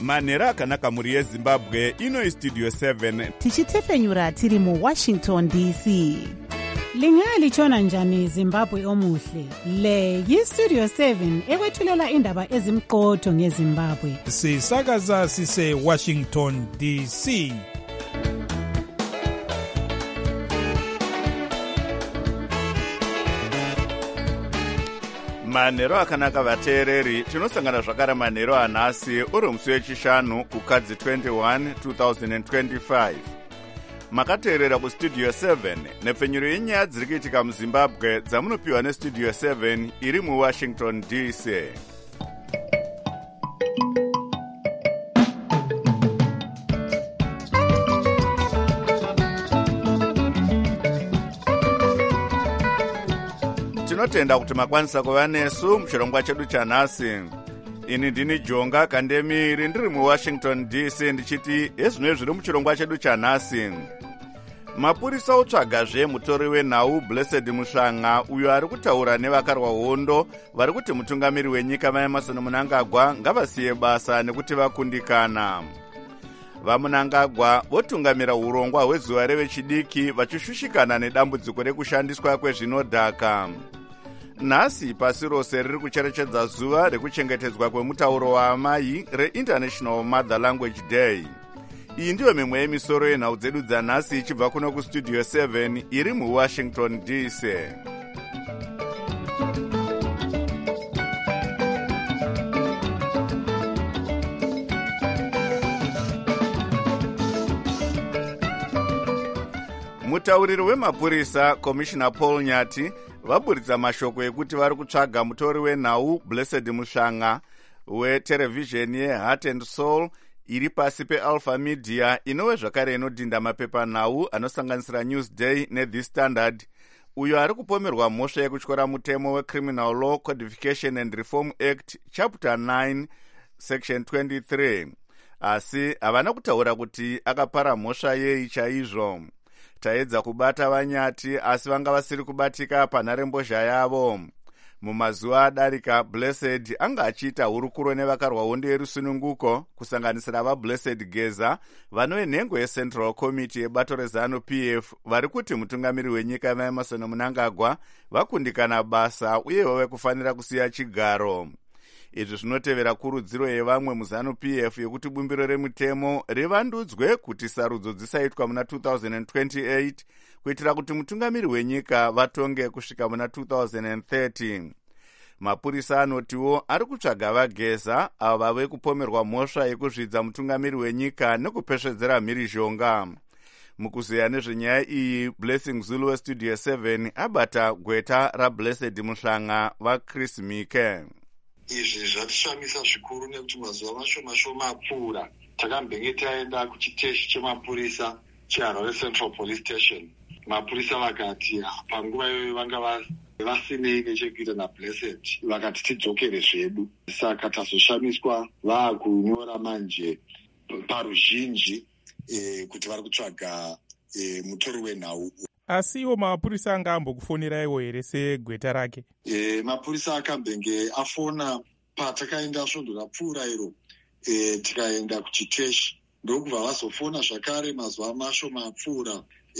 manhero akanaka mhuri yezimbabwe. Ino istudio 7 tichitefenyura tiri muWashington DC. Lingalitshona njani Zimbabwe omuhle? Le yistudio 7 ekwethulela indaba ezimqotho ngeZimbabwe. Sisakaza sise Washington DC. manhero akanaka vateereri, tinosangana zvakare manhero anhasi uri musi wechishanu kukadzi 21 2025. makateerera kustudio 7 nepfenyuro yenyaya dziri kuitika muzimbabwe dzamunopiwa nestudio 7 iri muWashington DC. tinotenda kuti makwanisa kuva nesu muchirongwa chedu chanhasi. Ini ndini Jonga Kandemiri ndiri muWashington DC ndichiti ezvino zviri muchirongwa chedu chanhasi. Mapurisa otsvagazve mutori wenhau Blessed Muhlanga uyo ari kutaura nevakarwa hondo vari kuti mutungamiri wenyika vaEmmerson Mnangagwa ngavasiye basa nekuti vakundikana. VaMnangagwa votungamira urongwa hwezuva revechidiki vachishushikana nedambudziko rekushandiswa kwezvinodhaka. Nhasi pasi rose riri kucherechedza zuva rekuchengetedzwa kwemutauro waamai reInternational Mother Language Day. Iyi ndiyo mimwe yemisoro yenhau dzedu dzanhasi ichibva kuno kustudio 7 iri muWashington DC. Mutauriri wemapurisa Commissioner Paul Nyati vaburitsa mashoko ekuti vari kutsvaga mutori wenhau Blessed Muhlanga weterevhizheni yeHeart and Soul iri pasi peAlpha Media inove zvakare inodhinda mapepanhau anosanganisira Newsday neThe Standard, uyo ari kupomerwa mhosva yekutyora mutemo weCriminal Law Codification and Reform Act Chapter 9 Section 23, asi havana kutaura kuti akapara mhosva yei chaizvo. Taedza kubata Vanyati asi vanga vasiri kubatika panharembozha yavo. Mumazuva adarika, Blessed anga achiita hurukuro nevakarwa hondo yerusununguko kusanganisira vaBlessed Geza vanove nhengo yeCentral Committee yebato rezanu PF vari kuti mutungamiri wenyika vaEmmerson Mnangagwa vakundikana basa uye vave kufanira kusiya chigaro. Izvi zvinotevera kurudziro yevamwe muzanu PF yekuti bumbiro remutemo rivandudzwe kuti sarudzo dzisaitwa muna 2028 kuitira kuti mutungamiri wenyika vatonge kusvika muna 2030. Mapurisa anotiwo ari kutsvaga vaGeza avo vave kupomerwa mhosva yekuzvidza mutungamiri wenyika nekupesvedzera mhirizhonga. Mukuzeya nezvenyaya iyi, Blessing Zulu westudio 7 abata gweta raBlessed Muhlanga vaChris Mike. Izvi zvatishamisa zvikuru nekuti mazuva mashoma apfuura takambenge taenda kuchiteshi chemapurisa cheHarare Central Police Station. Mapurisa vakati panguva iyoyo vanga vasinei nechekuita naBlessed, vakati tidzokere zvedu. Saka tazoshamiswa vaakunyora manje paruzhinji kuti vari kutsvaga mutori wenhau. Asi iwo mapurisa anga ambokufoniraiwo here segweta rake? Mapurisa akambenge afona patakaenda svondo rapfuura iro, tikaenda kuchiteshi ndokubva vazofona zvakare mazuva mashoma apfuura,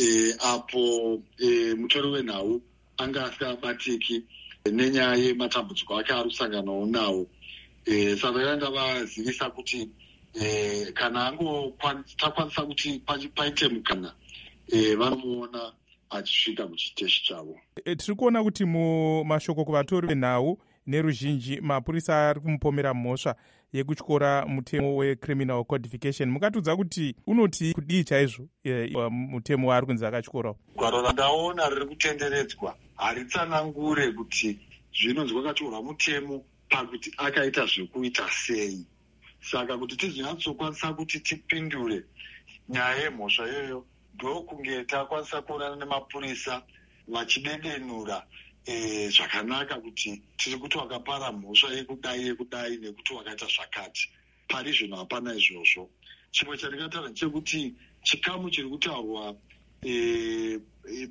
apo mutori wenhau anga asingabatiki nenyaya yematambudziko ake ari kusanganawo nawo. Saka yanga vazivisa kuti kana takwanisa kuti paite mukana vanomuona achisvika kuchiteshi chavo. Tiri kuona kuti mumashoko kuvatori venhau neruzhinji mapurisa ari kumupomera mhosva yekutyora mutemo weCriminal Codification. Mukatudza kuti unoti kudii chaizvo mutemo waari kunzi akatyorawo? Gwaro randaona riri kutenderedzwa haritsanangure kuti zvinonzi kwakatyorwa mutemo pakuti akaita zvekuita sei. Saka kuti tizonyatsokwanisa kuti tipindure nyaya yemhosva iyoyo ndokunge takwanisa kuonana nemapurisa vachidedenura zvakanaka kuti tiri kuti wakapara mhosva yekudai nekuti wakaita zvakati. Pari zvino hapana izvozvo. Chimwe chandingataura chekuti chikamu chiri kutaurwa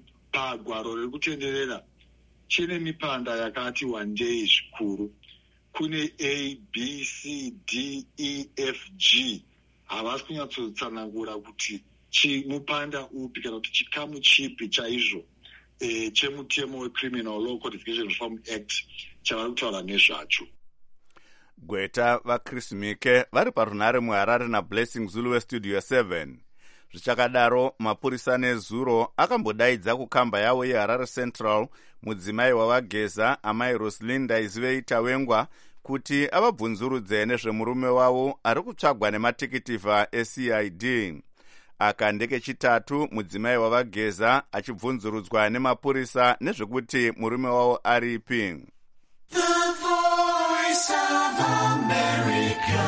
pagwaro riri kutenderera chine mipanda yakati wandei zvikuru. kune A, B, C, D, E, F, G. Havasi kunyatsotsanangura kuti mupanda upi kana kuti chikamu chipi chaizvo chemutemo weCriminal Law Codification Reform Act chavari kutaura nezvacho. Gweta vaChris Mike vari parunhare muHarare naBlessing Zulu weStudio 7. Zvichakadaro, mapurisa nezuro akambodaidza kukamba yavo yeHarare Central mudzimai wavageza amai Rosalinda Iziveita Wengwa kuti avabvunzurudze nezvemurume wavo ari kutsvagwa nematikitifa eCID. Aka ndekechitatu mudzimai wavageza achibvunzurudzwa nemapurisa nezvekuti murume wavo aripi. The Voice of America,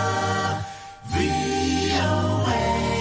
VOA.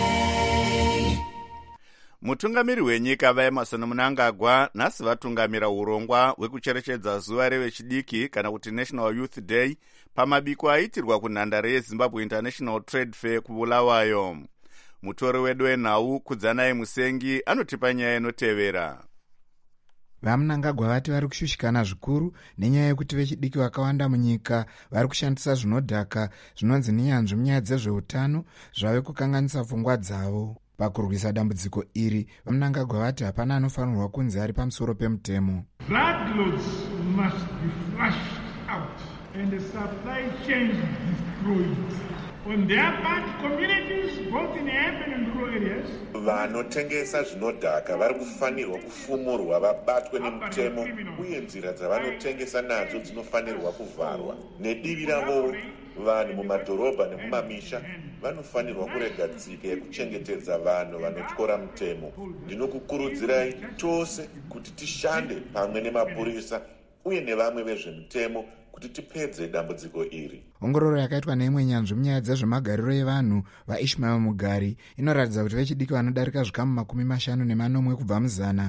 Mutungamiri wenyika vaEmerson Mnangagwa nhasi vatungamira urongwa hwekucherechedza zuva revechidiki kana kuti National Youth Day pamabiko aitirwa kunhandare yeZimbabwe International Trade Fair kuBulawayo. Mutori wedu wenhau Kudzanai Musengi anotipa nyaya inotevera. VaMnangagwa vati vari kushushikana zvikuru nenyaya yekuti vechidiki vakawanda munyika vari kushandisa zvinodhaka zvinonzi nenyanzvi munyaya dzezveutano zvave kukanganisa pfungwa dzavo. Pakurwisa dambudziko iri, VaMnangagwa vati hapana anofanirwa kunzi ari pamusoro pemutemo. Bloodloads must be flushed out and the supply chains destroyed. On their part, communities both in urban and rural areas vanotengesa zvinodhaka vari kufanirwa kufumurwa vabatwe nemutemo uye nzira dzavanotengesa nadzo dzinofanirwa kuvharwa. Nedivi ravo vanhu mumadhorobha nemumamisha vanofanirwa kurega tsika yekuchengetedza vanhu vanotyora mutemo. Ndinokukurudzirai tose kuti tishande pamwe nemapurisa uye nevamwe vezvemutemo kuti tipedze dambudziko iri. Ongororo yakaitwa neimwe nyanzvi munyaya dzezvemagariro evanhu vaIshmael Mugari inoratidza kuti vechidiki vanodarika zvikamu 50 kubva muzana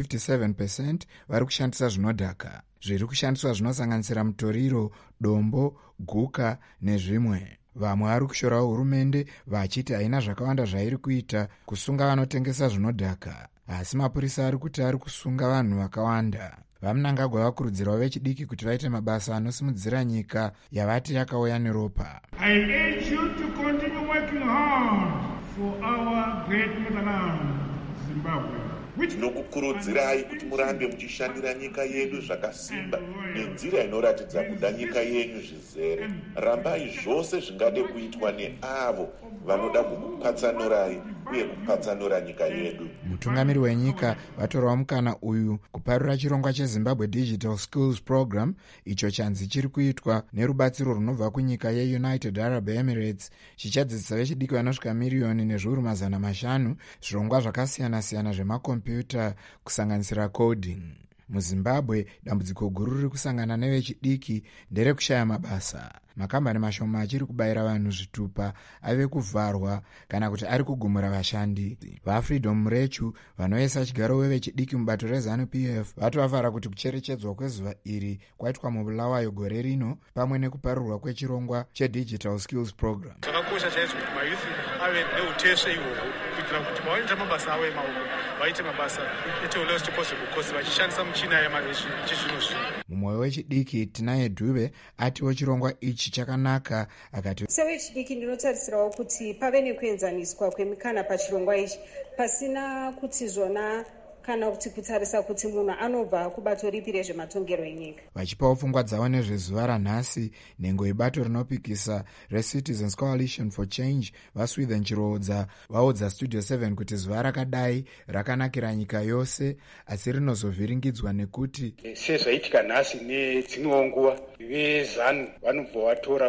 57% vari kushandisa zvinodhaka. Zviri kushandiswa zvinosanganisira mutoriro, dombo, guka nezvimwe. Vamwe vari kushorawo hurumende vachiti haina zvakawanda zvairi kuita kusunga vanotengesa zvinodhaka, asi mapurisa ari kuti ari kusunga vanhu vakawanda. VaMnangagwa vakurudzirawo vechidiki kuti vaite mabasa anosimudzira nyika yavati yakauya neropa. I urge you to continue working hard for our great motherland, Zimbabwe. Ndinokukurudzirai kuti murambe muchishandira nyika yedu zvakasimba nenzira inoratidza kuda nyika yenyu zvizere. Rambai zvose zvingade kuitwa neavo vanoda kukupatsanurai uye kupatsanura nyika yedu. Mutungamiri wenyika vatorawo mukana uyu kuparura chirongwa cheZimbabwe Digital Skills Program icho chanzi chiri kuitwa nerubatsiro runobva kunyika yeUnited Arab Emirates chichadzidzisa vechidiki vanosvika miriyoni nezviuru 500 zvirongwa zvakasiyana-siyana zvemakombiyuta kusanganisira coding. MuZimbabwe dambudziko guru riri kusangana nevechidiki nderekushaya mabasa. Makambani mashoma achiri kubayira vanhu zvitupa ave kuvharwa kana kuti ari kugumura vashandi. VaFreedom Murechu vanoisa chigaro wevechidiki mubato reZANU-PF vati vafara kuti kucherechedzwa kwezuva iri kwaitwa muBulawayo gore rino pamwe nekuparurwa kwechirongwa cheDigital Skills Program. Zvakakosha chaizvo kuti mayuthi ave neutesve ihwohwo kuitira kuti pavanoita mabasa avo emaoko vaite mabasa eteologist possible course vachishandisa michina yechizvino-zvino. Mumwe wechidiki Tinaye Dube atiwo chirongwa ichi chakanaka akati, sevechidiki ndinotarisirawo kuti pave nekuenzaniswa kwemikana pachirongwa ichi pasina kuti zvona kana kuti kutarisa kuti munhu anobva kubato ripi rezvematongero enyika. Vachipawo pfungwa dzavo nezvezuva ranhasi, nhengo yebato rinopikisa reCitizens Coalition for Change vaSwithen Chiroodza vaudza Studio 7 kuti zuva rakadai rakanakira nyika yose, asi rinozovhiringidzwa nekuti sezvaitika nhasi nedzimwewo nguva vezanu vanobva vatora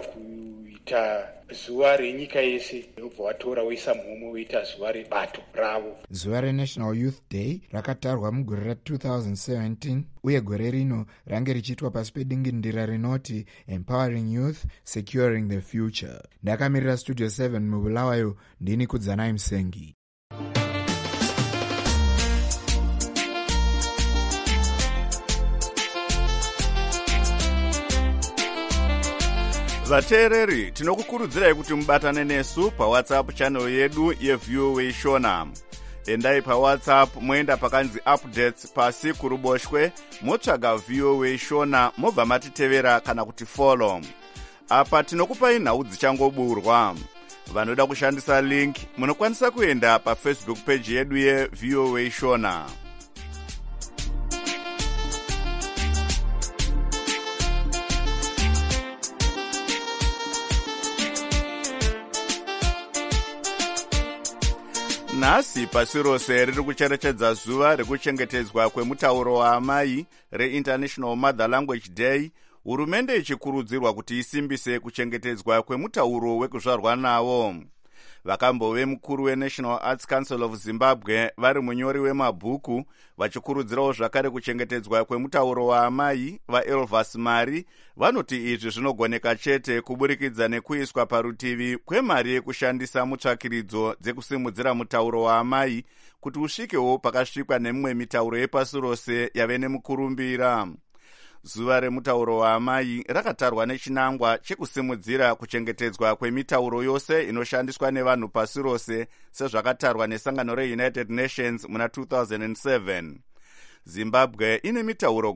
kuita zuva renyika yese, vanobva vatora voisa mumwe voita zuva rebato ravo. Zuva reNational Youth Day rakatarwa mugore ra2017 uye gore rino range richiitwa pasi pedingindira rinoti Empowering Youth, Securing the Future. Ndakamirira Studio 7 muBulawayo, ndini Kudzanai Musengi. Vateereri, tinokukurudzirai kuti mubatane nesu paWhatsApp channel yedu yeVOA Shona. endai pawhatsapp moenda pakanzi updates pasi kuruboshwe motsvaga VOA Shona mobva matitevera kana kuti follow. Apa tinokupai nhau dzichangoburwa. Vanoda kushandisa link munokwanisa kuenda paFacebook page yedu yeVOA Shona. Nhasi pasi rose riri kucherechedza zuva rekuchengetedzwa kwemutauro waamai reInternational Mother Language Day. Hurumende ichikurudzirwa kuti isimbise kuchengetedzwa kwemutauro wekuzvarwa nawo. Vakambove mukuru weNational Arts Council of Zimbabwe vari munyori wemabhuku vachikurudzirawo zvakare kuchengetedzwa kwemutauro waamai vaElvas Mari vanoti izvi zvinogoneka chete kuburikidza nekuiswa parutivi kwemari yekushandisa mutsvakiridzo dzekusimudzira mutauro waamai kuti usvikewo pakasvikwa nemimwe mitauro yepasi rose yave nemukurumbira. Zuva remutauro waamai rakatarwa nechinangwa chekusimudzira kuchengetedzwa kwemitauro yose inoshandiswa nevanhu pasi rose sezvakatarwa nesangano reUnited Nations muna 2007. Zimbabwe ine mitauro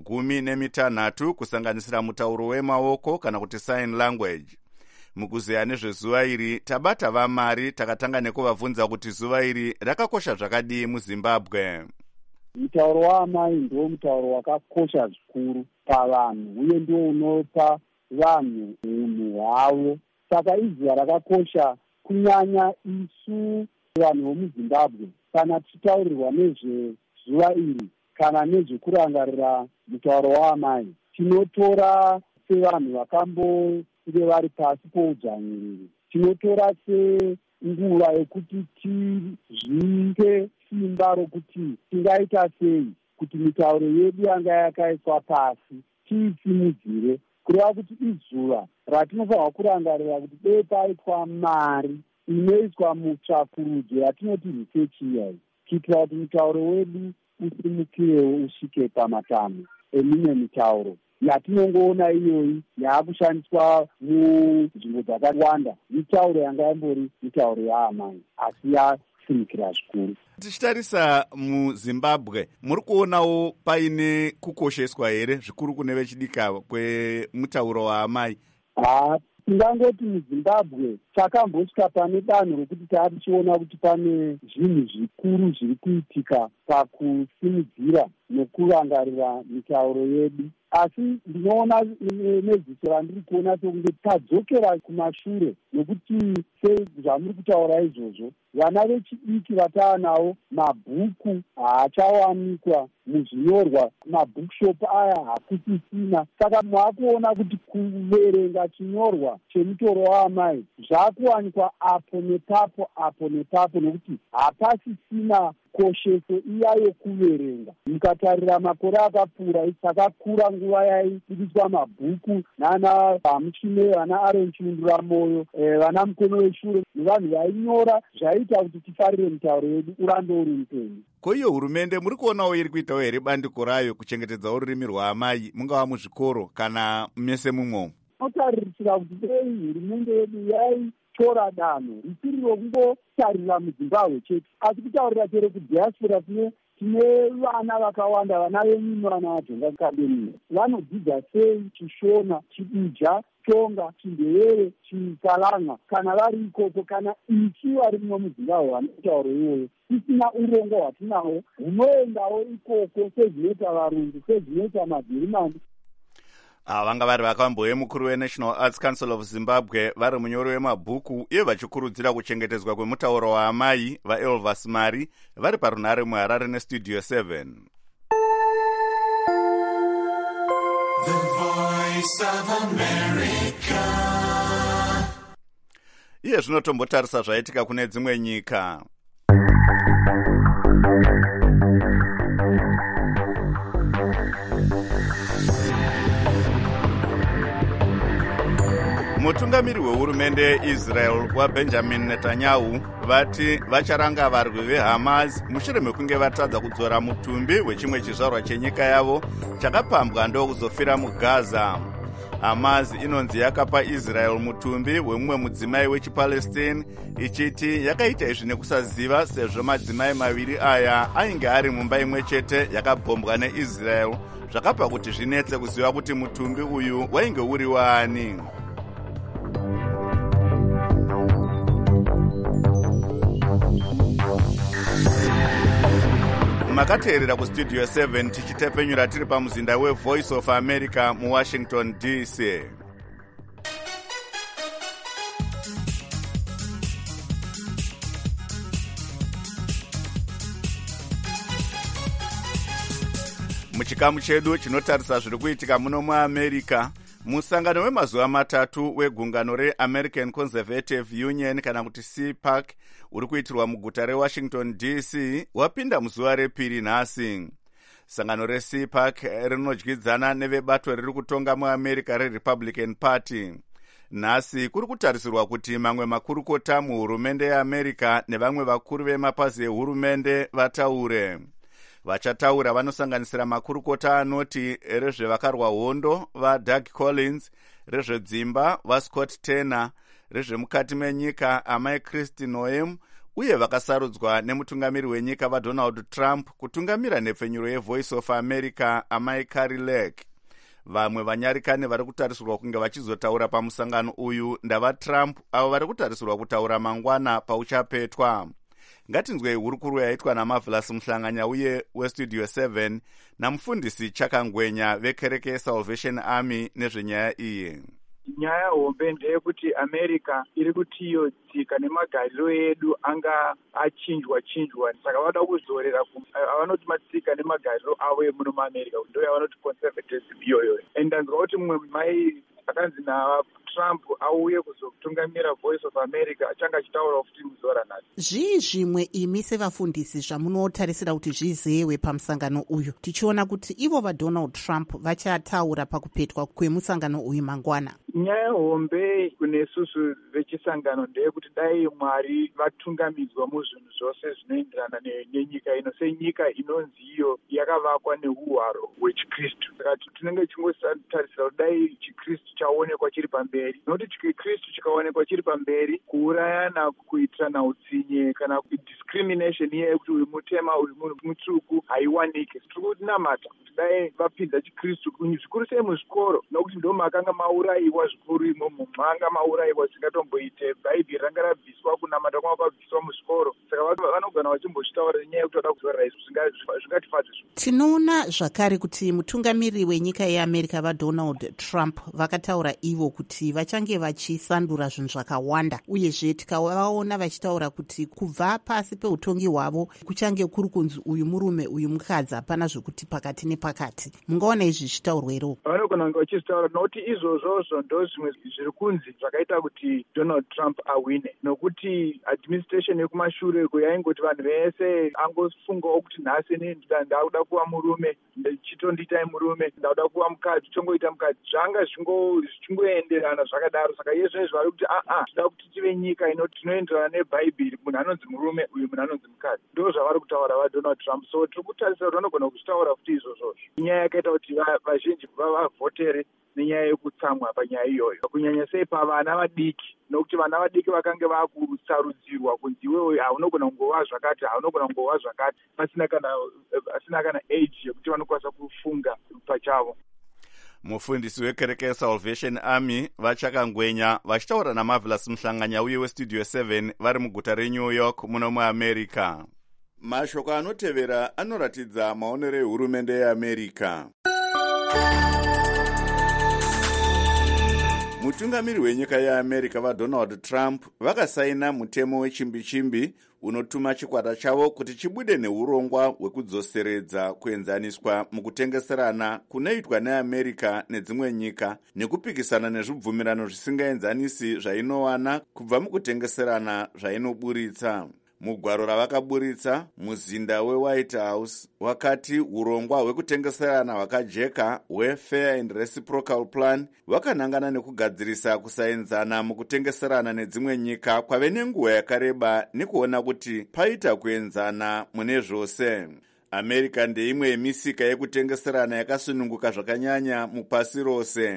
16 kusanganisira mutauro wemaoko kana kuti sign language. Mukuzeya nezvezuva iri tabata vaMari takatanga nekuvabvunza kuti zuva iri rakakosha zvakadii muZimbabwe. Mutauro waamai ndio mutauro wakakosha zvikuru pavanhu uye ndio unopa vanhu unhu hwavo. Saka izuva rakakosha kunyanya isu vanhu vomuZimbabwe. Kana tichitaurirwa nezvezuva iri kana nezvekurangarira mutauro waamai, tinotora sevanhu vakambonge vari pasi poudzvanyiriri. Tinotora senguva yekuti tizvipe simba rokuti tingaita sei kuti mitauro yedu yanga yakaiswa pasi tiisimudzire, kureva kuti izuva ratinofanirwa kurangarira kuti dei paitwa mari inoiswa mutsvakurudzo yatinoti research iyai, kuitira kuti mutauro wedu usimukirewo usvike pamatanho emimwe mitauro yatinongoona iyoyi yaakushandiswa munzvimbo dzakawanda. Mitauro yanga yambori mitauro yaamai asi yasimukira zvikuru. Tichitarisa muZimbabwe muri kuonawo paine kukosheswa here zvikuru kune vechidika kwemutauro waamai? Tingangoti muZimbabwe takambosvika pane danho rokuti taatichiona kuti pane zvinhu zvikuru zviri kuitika pakusimudzira nekurangarira mitauro yedu. Asi ndinoona neziso randiri kuona sekunge tadzokera kumashure, nokuti sezvamuri kutaura izvozvo vana vechidiki vataanawo mabhuku haachawanikwa muzvinyorwa, mabhukshop aya hakusisina. Saka mwakuona kuti kuverenga chinyorwa chemutoro waamai zvakuwanikwa apo nepapo nokuti hapasisina kosheso iya yokuverenga. Mukatarira makore akapfuura takakura nguva yaibudiswa mabhuku nana Hamuchime, vana Aaron Chinduramoyo, vana Mukono Weshure nevanhu vainyora zvaita kuti tifarire mitauro yedu urambe uri mupenyu. Koiyo hurumende muri kuonawo iri kuitawo here bandiko rayo kuchengetedzawo rurimi rwaamai mungava muzvikoro kana mese mumwe? Tinotarisira kuti dei hurumende yedu yaitora danho risiri rokungotarira muZimbabwe chete asi kutaurira chero kudiaspora. Tine vana vakawanda, vana venyu vana vaJoga Academy vanodzidza sei Chishona, Chibija, Tonga, Chindevere, Chikalanga kana vari ikoko, kana ichi vari muno muZimbabwe vane mitauro iyoyo. Tisina urongo hwatinahwo hunoendawo ikoko sezvinoita varungu, sezvinoita maGirimani. Vanga vari vakambouye mukuru weNational Arts Council of Zimbabwe vari munyori wemabhuku iye vachikurudzira kuchengetedzwa kwemutauro waamai vaElvas Mari vari parunhare muHarare neStudio 7. The Voice of America. Iye zvinotombotarisa zvaitika kune dzimwe nyika. Mutungamiri wehurumende yeIsrael waBenjamin Netanyahu vati vacharanga varwi veHamas mushure mekunge vatadza kudzora mutumbi wechimwe chizvarwa chenyika yavo chakapambwa ndokuzofira muGaza. Hamas inonzi yakapa Israel mutumbi wemumwe mudzimai wechipalestine ichiti yakaita izvi nekusaziva sezvo madzimai maviri aya ainge ari mumba imwe chete yakabhombwa neIsrael, zvakapa kuti zvinetse kuziva kuti mutumbi uyu wainge uri waani. Makateerera kustudio 7 tichitepfenyura tiri pamuzinda weVoice of America muWashington DC. Muchikamu chedu chinotarisa zviri kuitika muno muAmerica, musangano wemazuva matatu wegungano reAmerican Conservative Union kana kuti CPAC uri kuitirwa muguta reWashington DC wapinda muzuva repiri nhasi. Sangano reCPAC rinodyidzana nevebato riri kutonga muAmerica reRepublican Party. Nhasi kuri kutarisirwa kuti mamwe makurukota muhurumende yeAmerica nevamwe vakuru vemapazi ehurumende vataure. Vachataura vanosanganisira makurukota anoti rezvevakarwa hondo vaDoug Collins, rezvedzimba vaScott Turner, rezvemukati menyika amai Kristi Noem, uye vakasarudzwa nemutungamiri wenyika vaDonald Trump kutungamira nhepfenyuro yeVoice of America amai Kari Lake. Vamwe vanyarikane vari kutarisirwa kunge vachizotaura pamusangano uyu ndavaTrump, avo vari kutarisirwa kutaura mangwana pauchapetwa. Ngatinzwei hurukuru yaitwa naMarvelous Mhlanganya uye weStudio 7 namufundisi Chakangwenya vekereke Salvation Army nezvenyaya iyi. Nyaya hombe ndeyekuti America iri kutiyodzika nemagariro edu anga achinjwa. Saka vada kuzorera avanoti matsika nemagariro avo emuno muAmerica, ndo yavanoti conservatism iyoyo. Ndanzwa kuti mumwe mai akanzi naTrump auye kuzotungamira Voice of America achanga achitaura kuti muzora nhasi. Zvii zvimwe imi sevafundisi zvamunotarisira kuti zvizewe pamusangano uyu, tichiona kuti ivo vaDonald Trump vachataura pakupetwa kwemusangano uyu mangwana? Nyaya hombe kune susu vechisangano ndeyekuti dai Mwari vatungamidzwa muzvinhu zvose zvinoenderana nenyika ino, senyika inonzi iyo yakavakwa neuhwaro hwechiKristu. Saka tinenge tichingotarisira kuti dai chiKristu chaonekwa chiri pamberi, nokuti chiKristu chikaonekwa chiri pamberi, kuurayana, kuitirana utsinye kana discrimination yekuti uyu mutema uyu mutsvuku haiwanike. Tiri kunamata kuti dai vapinza chiKristu zvikuru sei muzvikoro, nokuti ndo makanga maurayiwa zvikuru imomo, manga maurayiwa zvingatomboite bhaibheri ranga rabviswa, kunamata kwanga kwabviswa muzvikoro. Saka vanogona vachimbochitaura nyaya yekuti vada kuzorera izvi zvingatifadze. Tinoona zvakare kuti mutungamiri wenyika yeAmerica vaDonald Trump vakataura ivo kuti vachange vachisandura zvinhu zvakawanda, uyezve tikavaona vachitaura kuti kubva pasi peutongi hwavo kuchange kuri kunzi uyu murume uyu mukadzi, hapana zvokuti pakati nepakati. Mungaona izvi zvichitaurwa ero? Vanogona kunge vachizitaura nokuti izvozvozvo ndo zvimwe zviri kunzi zvakaita kuti Donald Trump awine, nokuti administration yekumashure yaingoti vanhu vese angofungawo kuti nhasi ndakuda kuva murume, chitondiitai murume, ndakuda kuva mukadzi, chongoita mukadzi, zvanga zvichingoenderana zvakadaro. Saka iye zvinezvi vari kuti tinoda kuti tive nyika tinoenderana nebhaibheri, munhu anonzi murume uyu munhu anonzi mukadzi. Ndo zvavari kutaura vaDonald Trump. So tiri kutarisira kuti vanogona kuzvitaura futi izvozvozvo. Inyaya yakaita kuti vazhinji vavhotere nenyaya yekutsamwa panyaya iyoyo, kunyanya sei pavana vadiki, nokuti vana vadiki vakange vakusarudzirwa kunzi iwewe haunogona kungova zvakati, haunogona kungova zvakati, pasina kana age yekuti vanokwanisa kufunga pachavo. Mufundisi wekereke Salvation Army vaChakangwenya vachitaura naMarvelous Mhlanganya uye weStudio 7 vari muguta reNew York muno muAmerica. Mashoko anotevera anoratidza maonero ehurumende yeAmerica. Mutungamiri wenyika yeAmerica vaDonald Trump vakasaina mutemo wechimbi-chimbi unotuma chikwata chavo kuti chibude neurongwa hwekudzoseredza kuenzaniswa mukutengeserana kunoitwa neAmerica nedzimwe nyika nekupikisana nezvibvumirano zvisingaenzanisi zvainowana kubva mukutengeserana zvainoburitsa. Mugwaro ravakaburitsa, muzinda weWhite House wakati urongwa hwekutengeserana hwakajeka hweFair and Reciprocal Plan wakanangana nekugadzirisa kusaenzana mukutengeserana nedzimwe nyika kwave nenguva yakareba nekuona kuti paita kuenzana mune zvose. America ndeimwe yemisika yekutengeserana yakasununguka zvakanyanya mupasi rose.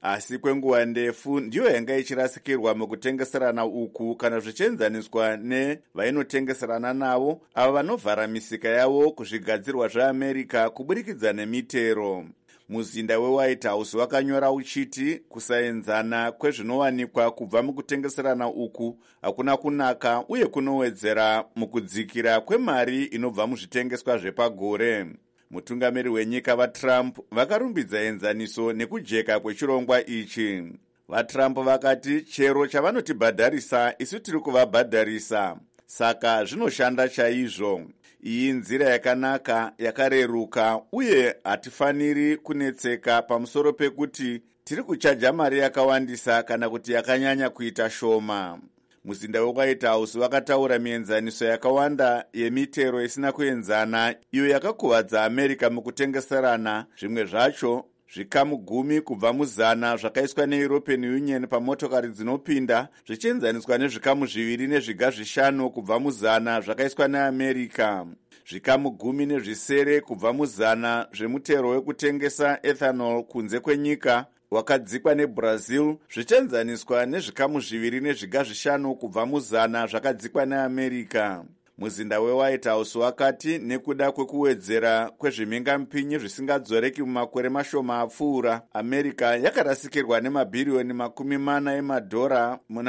asi kwenguva ndefu ndiyo yanga ichirasikirwa mukutengeserana uku kana zvichienzaniswa nevainotengeserana navo ava vanovhara misika yavo kuzvigadzirwa zveamerica kuburikidza nemitero. Muzinda weWhite House wakanyora uchiti kusaenzana kwezvinowanikwa kubva mukutengeserana uku hakuna kunaka uye kunowedzera mukudzikira kwemari inobva muzvitengeswa zvepagore. Mutungamiri wenyika vaTrump vakarumbidza enzaniso nekujeka kwechirongwa ichi. VaTrump vakati chero chavanotibhadharisa isu tiri kuvabhadharisa, saka zvinoshanda chaizvo. Iyi nzira yakanaka, yakareruka, uye hatifaniri kunetseka pamusoro pekuti tiri kuchaja mari yakawandisa kana kuti yakanyanya kuita shoma. Muzinda weWhite House wakataura mienzaniso yakawanda yemitero isina kuenzana iyo yakakuvadza America mukutengeserana, zvimwe zvacho zvikamu 10 kubva muzana zvakaiswa neEuropean Union pamotokari dzinopinda, zvichienzaniswa nezvikamu 2 nezviga 5 kubva muzana zvakaiswa neAmerica. Zvikamu 10 nezvisere kubva muzana zvemutero wekutengesa ethanol kunze kwenyika wakadzikwa neBrazil, zvichienzaniswa nezvikamu 2 nezviga 5 kubva muzana zvakadzikwa neAmerica. Muzinda weWhite House wakati nekuda kwekuwedzera kwezvimhingamupinyi zvisingadzoreki mumakore mashoma apfuura, America yakarasikirwa nemabhiriyoni 40 emadhora muna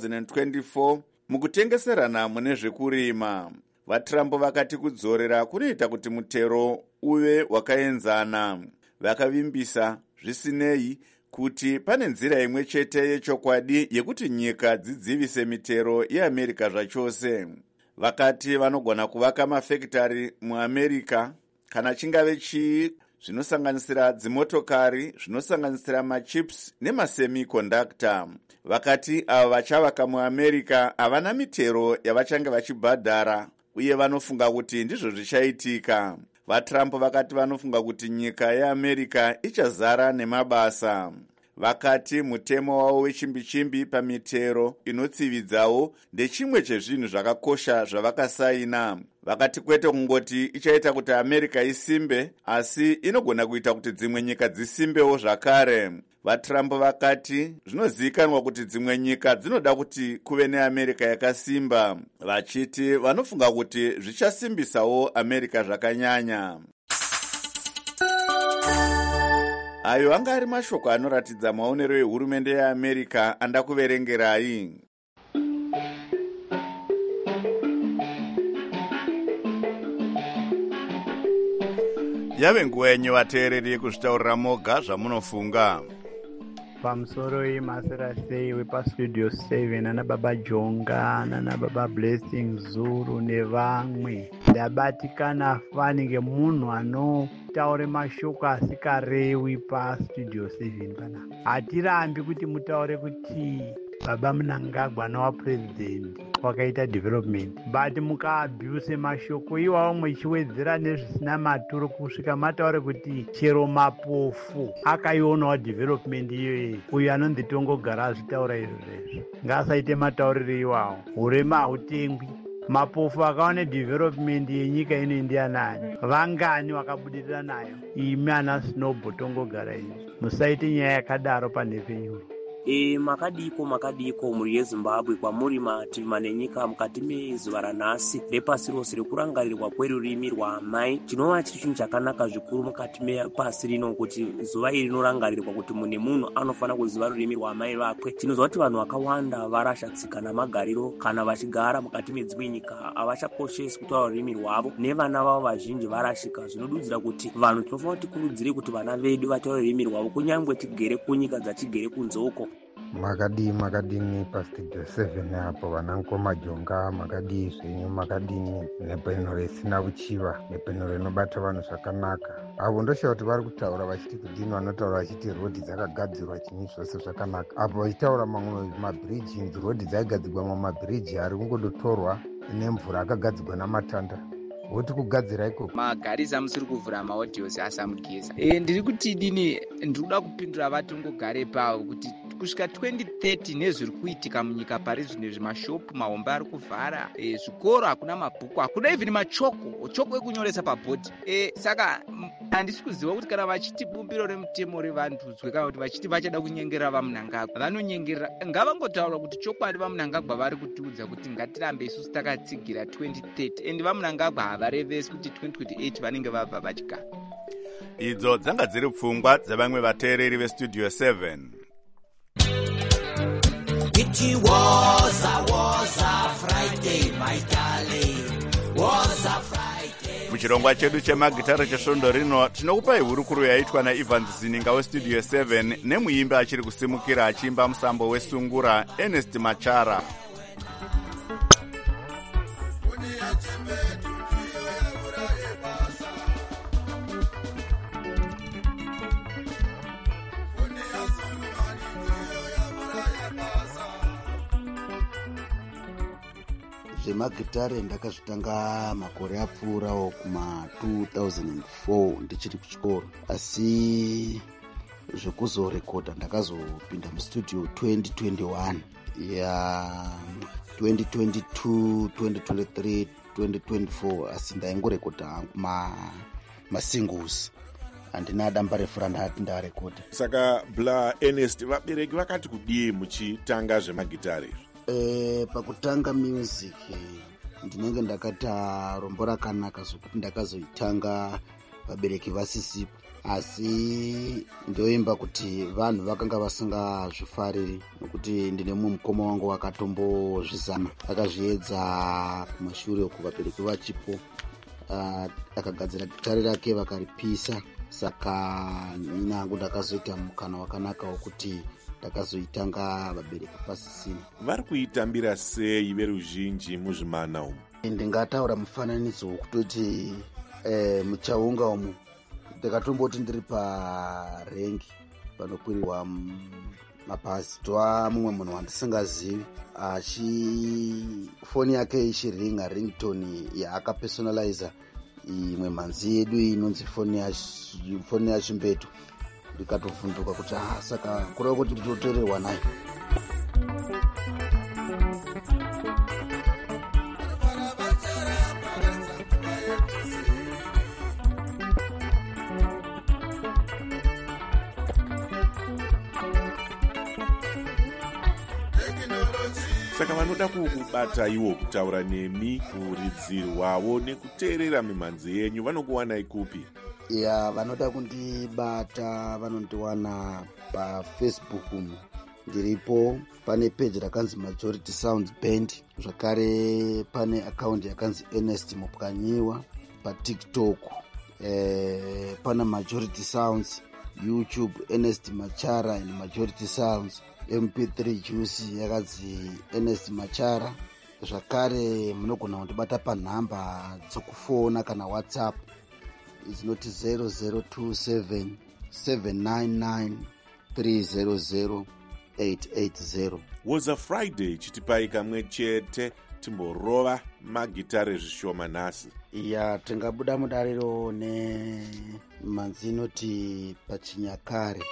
2024 mukutengeserana mune zvekurima. VaTrump vakati kudzorera kunoita kuti mutero uve wakaenzana. Vakavimbisa zvisinei kuti pane nzira imwe chete yechokwadi yekuti nyika dzidzivise mitero yeAmerica zvachose. Vakati vanogona kuvaka mafekitari muAmerica kana chingave chii, zvinosanganisira dzimotokari, zvinosanganisira machips nemasemiconductor. Vakati ava vachavaka muAmerica havana mitero yavachange vachibhadhara, uye vanofunga kuti ndizvo zvichaitika. VaTrump vakati vanofunga kuti nyika yeAmerica ichazara nemabasa. Vakati mutemo wavo wechimbi-chimbi pamitero inotsividzawo ndechimwe chezvinhu zvakakosha zvavakasaina. Vakati kwete kungoti ichaita kuti America isimbe, asi inogona kuita kuti dzimwe nyika dzisimbewo zvakare. VaTrump vakati zvinozivikanwa kuti dzimwe nyika dzinoda kuti kuve neAmerica yakasimba, vachiti vanofunga kuti zvichasimbisawo America zvakanyanya. Ayo anga ari mashoko anoratidza maonero ehurumende yeAmerica andakuverengerai. Yave nguva yenyu vateereri yekuzvitaurira moga zvamunofunga. Pamusoro yemasera sei wepastudio 7 nana baba Jonga nana baba Blessing Zuru nevamwe ndabatikana fani ngemunhu anotaure mashoko asikarewi pastudio 7 pana. Hatirambi kuti mutaure kuti baba Mnangagwa nawapresident wakaita development, but mukaabhuse mashoko iwawo muchiwedzera nezvisina maturo kusvika mataure kuti chero mapofu akaionawo development iyoyo. Uyu anonzi tongogara azvitaura izvozvo, ngaasaite matauriro iwawo. Urema hautengwi. Mapofu akaone development yenyika ino ndianani? Vangani wakabudirira nayo? Imi ana Snowball tongogara izvi, musaite nyaya yakadaro panhepe nyuro. Makadiko muri yeZimbabwe kwamuri mativi manenyika mukati mezuva ranhasi repasi rose rekurangarirwa kwerurimi rwaamai. Chinova chiri chinhu chakanaka zvikuru mukati mepasi rino kuti zuva iri rinorangarirwa kuti munhu anofanira kuziva rurimi rwaamai vakwe. Tinozva kuti vanhu vakawanda varasha tsika namagariro kana vachigara mukati medzimwe nyika havachakoshesi kutaura rurimi rwavo, nevana vavo vazhinji varashika. Zvinodudzira kuti vanhu tinofanira kuti tikurudzire kuti vana vedu vataure rurimi rwavo kunyangwe tigere kunyika dzatigere kunzoko. Makadini pastudio 7 apo vanangoma Jonga, makadii zvenyu, makadini nepenhoro isina kuchiva, nepenhoro inobata vanhu zvakanaka. Avo ndoshaura kuti vari kutaura vachiti kudini, vanotaura vachiti rodhi dzakagadzirwa chinyi zvose zvakanaka. Apo vachitaura mamwe mabhiriji, rodhi dzaigadzirwa mamwe mabhiriji ari kungodotorwa nemvura akagadzirwa namatanda. Woti kugadzira ikoko magarisa musiri kuvhura maodhiosi asamugeza. Ndiri kuti dini, ndikuda kupindura vatongogare pavo kuti kusvika 2030 nezviri kuitika munyika pari zvino, zvemashopu mahombe ari kuvhara, zvikoro hakuna mabhuku, hakuna even machoko ekunyoresa pabhodhi. Saka handisi kuziva kuti kana vachiti bumbiro remutemo revandudzwe kana kuti vachiti vachada kunyengerera vamunangagwa vanonyengerera. Ngavangotaura kuti chokwadi vamunangagwa vari kutiudza kuti ngatirambe isusu takatsigira 2030 and vamunangagwa havarevesi kuti 2028 vanenge vabva vachigara. Idzo dzanga dziri pfungwa dzevamwe vateereri vestudio 7. It was a Friday, my darling. Was a Friday. Muchirongwa chedu chemagitare chesvondo rino tinokupai hurukuru yaitwa naEvans Zininga westudio 7 nemuimbi achiri kusimukira achiimba musambo wesungura Ernest Machara. Zvemagitare ndakazvitanga makore apfuurawo kuma 2004 ndichiri kuchikoro, asi zvekuzorekodha ndakazopinda mustudio 2021 ya 2022 2023 2024, asi ndaingorekodha hangu masingles. Handina damba refu randati ndarekodha. Saka Bla Ernest, vabereki vakati kudii muchitanga zvemagitare? Pakutanga music ndinenge ndakata rombo rakanaka zvokuti ndakazoitanga vabereki vasisipo, asi ndoimba kuti vanhu vakanga vasingazvifariri nokuti ndine mumwe mukoma wangu wakatombozvizama akazviedza kumashure uku vabereki vachipo, akagadzira gitare rake vakaripisa. Saka nina hangu ndakazoita mukana wakanaka wokuti ndakazoitanga vabereki pasisina. Vari kuitambira sei veruzhinji muzvimana umu? Ndingataura mufananidzo wokutoti muchaunga umu ndakatomboti ndiri parengi panokwirirwa mabhazi, toa mumwe munhu wandisingazivi foni yake ichiringa ringtone yaakapersonaliza imwe mhanzi yedu inonzi foni yachimbeto. Ndikatovhunduka kuti saka kureva kuti nditotorerwa nayo. Saka vanoda kukubata iwo kutaura nemi kuridzirwawo nekuteerera mimhanzi yenyu vanokuwanai kupi? Ya, vanoda kundibata vanondiwana paFacebook umu. Ndiripo, pane page rakanzi Majority Sounds Band, zvakare pane account yakanzi Ernest Mupwanyiwa. PaTikTok pana Majority Sounds, YouTube Ernest Machara and Majority Sounds, MP3 Juice yakanzi Ernest Machara. Zvakare munogona kundibata panhamba dzokufona kana WhatsApp izinoti 0027 799 300 880. Was a Friday chitipai kamwe chete timborova magitare zvishoma nhasi. Ya, tingabuda mudariro nemhanzi inoti pachinyakare.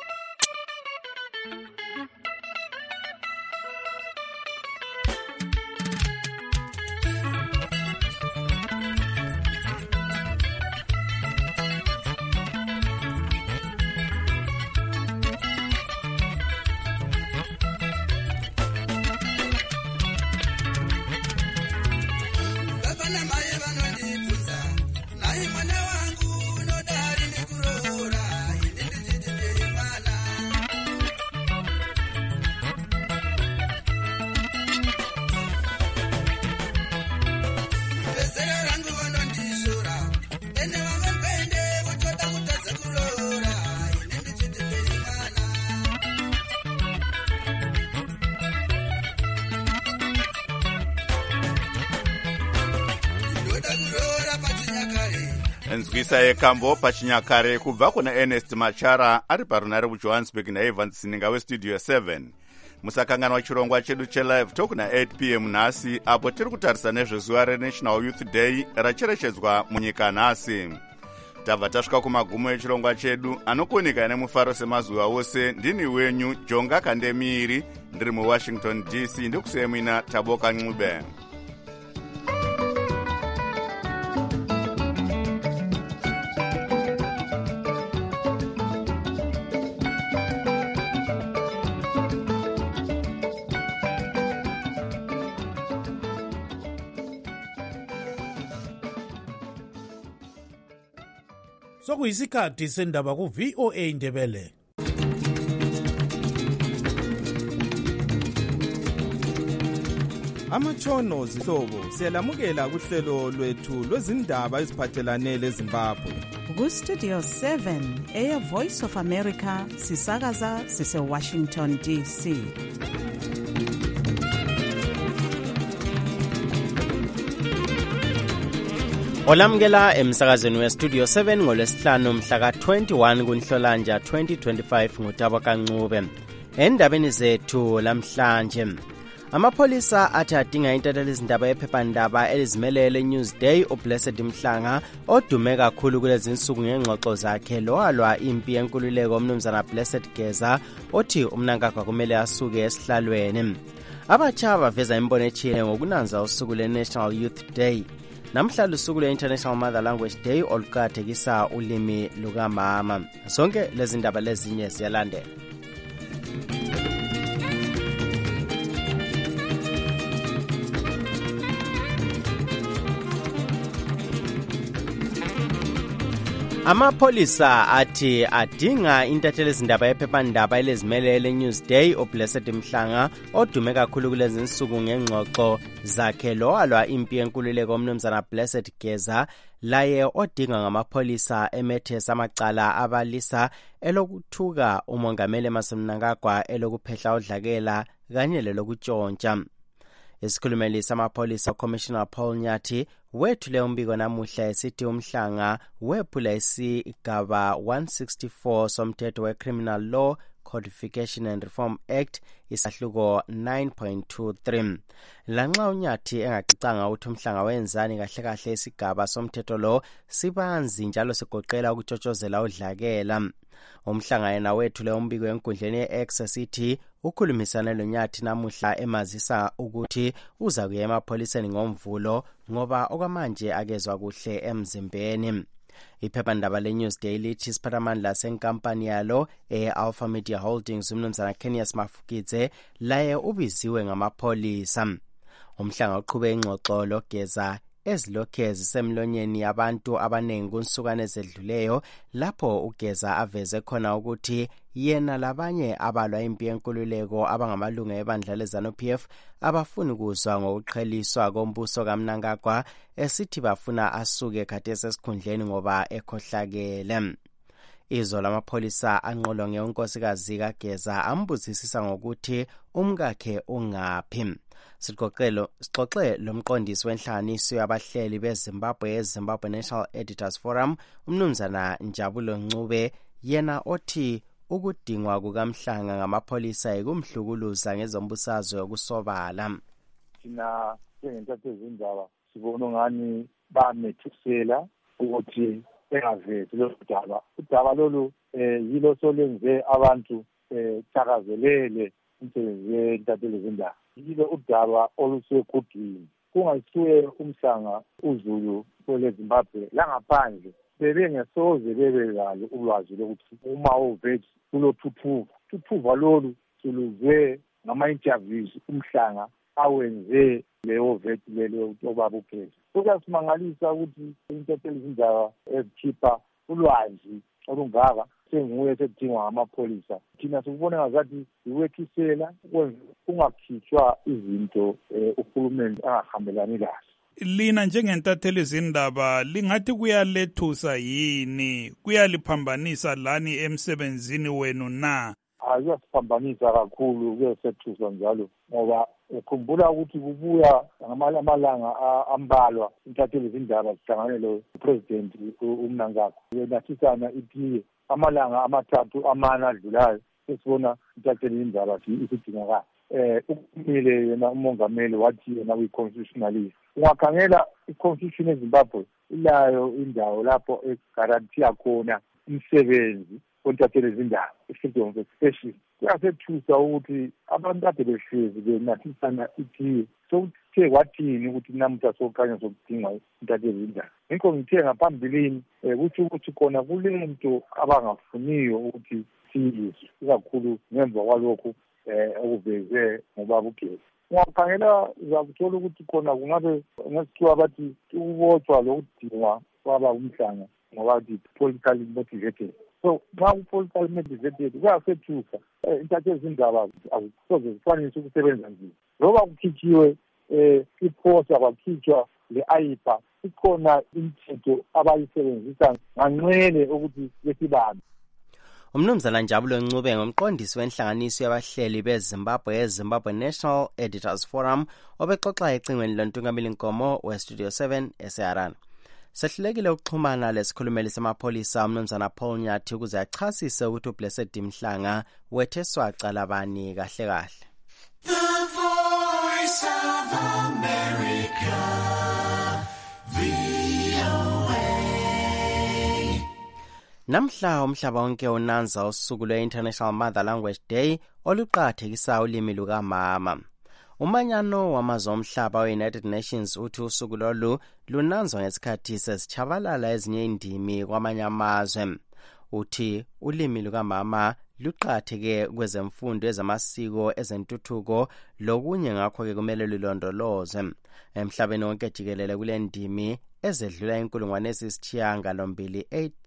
Nzwisa yekambo pachinyakare kubva kuna Ernest Machara ari parunare muJohannesburg naEvans Zininga westudio 7. Musakanganwa chirongwa chedu chelive talk na 8 p.m. nhasi apo tiri kutarisa nezvezuva reNational Youth Day racherechedzwa munyika nhasi. Tabva tasvika kumagumo echirongwa chedu anokuoneka nemufaro semazuva ose. Ndini wenyu Jonga Kandemiri ndiri muWashington DC ndikusiyemina Taboka Ncube. sokuyisikhathi sendaba ku-VOA Indebele. Amatshono zihlobo siyalamukela kuhlelo lwethu lwezindaba eziphathelane leZimbabwe. Ku-Studio 7 Air Voice of America sisakaza sise-Washington DC. Olamukela emsakazweni we-Studio 7 ngolwesihlanu mhla ka-21 kuNhlolanja 2025 nguTabo Kancube. Endabeni zethu lamhlanje, amapholisa athi adinga intathelizindaba yephephandaba elizimelele Newsday uBlessed Mhlanga odume kakhulu kulezi nsuku ngengxoxo zakhe lowalwa impi yenkululeko umnumzana Blessed Geza othi umnankagwa kumele asuke esihlalweni. Abatsha baveza imbono ethile ngokunanza usuku le-National Youth Day. Namhlanje usuku lwe-International Mother Language Day oluqakathekisa ulimi lukamama. Sonke lezi ndaba lezinye siyalandela. Amapholisa athi adinga intathelizindaba yephephandaba elizimelele Newsday uBlessed Mhlanga odume kakhulu kulezi nsuku ngengxoxo zakhe lowalwa impi yenkululeko umnumzana Blessed Geza laye odinga ngamapholisa emethesa amacala abalisa elokuthuka umongameli Emmerson Mnangagwa elokuphehla udlakela kanye lelokutshontsha. Isikhulumeli samapholisa Commissioner Paul Nyathi wethule umbiko namuhla esithi uMhlanga wephula isigaba 164 somthetho we-Criminal Law Codification and Reform Act isahluko 9.23. Lanxa uNyathi engacicanga ukuthi uMhlanga wenzani kahle kahle isigaba somthetho lo sibanzi njalo sigoqela ukutshotshozela udlakela. uMhlanga yena wethule umbiko enkundleni ye-X esithi ukhulumisana loNyathi namuhla emazisa ukuthi uza kuya emapholiseni ngomvulo ngoba okwamanje akezwa kuhle emzimbeni. Iphephandaba le-Newsday lithi isiphathamandla senkampani yalo e-Alpha Media Holdings umnumzana Kenias Mafukidze laye ubiziwe ngamapholisa. uMhlanga uqhube ingxoxo loGeza ezilokhe zisemlonyeni yabantu abanengi kunsukane ezedluleyo lapho uGeza aveze khona ukuthi yena labanye abalwa impi yenkululeko abangamalunga ebandla leZANU-PF abafuni kuzwa ngokuqheliswa kombuso kaMnangagwa esithi bafuna asuke khathesi esikhundleni ngoba ekhohlakele. Izolo amapholisa anqolonge unkosikazi kaGeza ambuzisisa ngokuthi umkakhe ungaphi. Sixoxe lomqondisi wenhlanganiso yabahleli beZimbabwe eZimbabwe National Editors Forum umnumzana Njabulo Ncube yena othi ukudingwa kukaMhlanga ngamapholisa ekumhlukuluza ngezombusazwe yokusobala. Thina njengentathelizindaba sibona ngani bamethusela ukuthi engavezi lo daba. Udaba lolu yilo solenze abantu thakazelele umsebenzi wentathelizindaba. Yilo udaba olusekudini. Kungasuye uMhlanga uZulu kweleZimbabwe langaphandle bebengesoze bebekalo ulwazi lokuthi uma uvethi kulothuthuva lolu siluzwe ngama-interviews uMhlanga awenze leyo vethi lelo obaba uPhezi. Kuyasimangalisa ukuthi intathelizindaba ezikhipha ulwazi olungaka senguye sekudingwa ngamapholisa. Thina sikubona ngazathi iwethisela kungakhitshwa izinto uhulumeni angahambelani lazo. Lina njengentathelizindaba lingathi kuyalethusa yini, kuyaliphambanisa lani emsebenzini wenu na? Kuyasiphambanisa kakhulu, kuyasethusa njalo ngoba ukhumbula ukuthi kubuya amalanga ambalwa intathelizindaba zihlanganele uPresident uMnangagwa yenathisana itiye amalanga amathathu amane adlulayo sesibona intathelizindaba isidingakala. Ukumile yena umongameli wathi yena uyi-constitutionalist. Ungakhangela i-constitution eZimbabwe ilayo indawo lapho egarantiya khona umsebenzi wentathelizindaba, i-freedom of expression. Kuyasethusa ukuthi abantu kade behlezi benathisana itiye sokuthe kwathini ukuthi namuhla sokukhanya sokudingwa intathelizindaba. Ngikho ngithe ngaphambilini kuthi ukuthi khona kule nto abangafuniyo ukuthi siyizwe ikakhulu ngemva kwalokhu okuveze ngobaba uGeza. Ungakhangela uzakuthola ukuthi khona kungabe ngesikhiwa bathi ukubotshwa lokudingwa waba umhlanga ngoba politically motivated. So nxa u-politically motivated kuyasethusa intatheli zindaba akusoze zifanele ukusebenza nzima. Loba kukhitshiwe iphosa kwakhitshwa le-AIPA, ikhona imithetho abayisebenzisa nganxele ukuthi besibambe. Umnumzana Njabulo Ncube ngumqondisi wenhlanganiso yabahleli beZimbabwe Zimbabwe National Editors Forum obexoxa ecingweni lontungameli Nkomo weStudio 7 eSeharana. Sehlulekile ukuxhumana lesikhulumeli samapholisa umnumzana Paul Nyathi ukuze achasise ukuthi uBlessed Mhlanga wetheswa cala bani kahle kahle. The Voice of America, VOA. Namhla umhlaba wonke unanza usuku lwe-International Mother Language Day oluqakathekisa ulimi lukamama. Umanyano wamazwe omhlaba we-United Nations uthi usuku lolu lunanzwa ngesikhathi sesitshabalala ezinye indimi kwamanye amazwe. Uthi ulimi lukamama luqakatheke kwezemfundo ezamasiko ezentuthuko lokunye ngakho-ke kumele lulondolozwe. Emhlabeni wonke jikelele kule ndimi ezedlula inkulungwane ezisithiyagalombili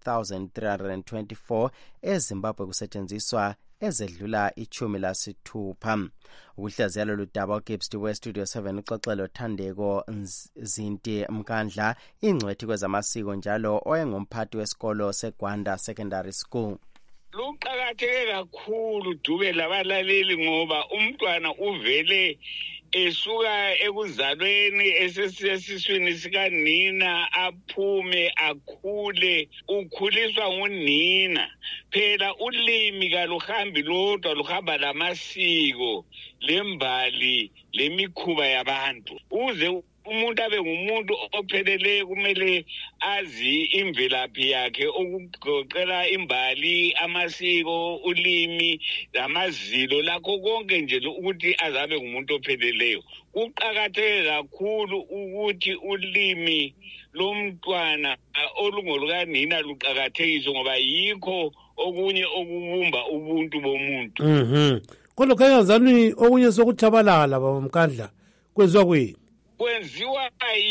8,324 eZimbabwe kusetshenziswa ezedlula 16. Ukuhlaziya lolu daba uGibbs weStudio 7 uxoxelo Thandeko Zinti Mkandla ingcwethi kwezamasiko njalo oyengumphathi wesikolo seGwanda Secondary School. Luqakatheke kakhulu Dube labalaleli ngoba umntwana uvele esuka ekuzalweni esesiswini sikanina aphume akhule ukhuliswa ngunina. Phela ulimi kaluhambi lodwa luhamba lamasiko lembali lemikhuba yabantu. Uze umuntu abe ngumuntu opheleleyo kumele azi imvelaphi yakhe okugoqela imbali, amasiko, ulimi, amazilo lakho konke nje ukuthi azabe ngumuntu opheleleyo. Kuqakatheke kakhulu ukuthi ulimi lomntwana olungolukanina luqakathekiswe ngoba yikho okunye okubumba ubuntu bomuntu. Kodwa kayazani okunye sokuchabalala baba Mkandla kwenziwa kuyini? Kwenziwa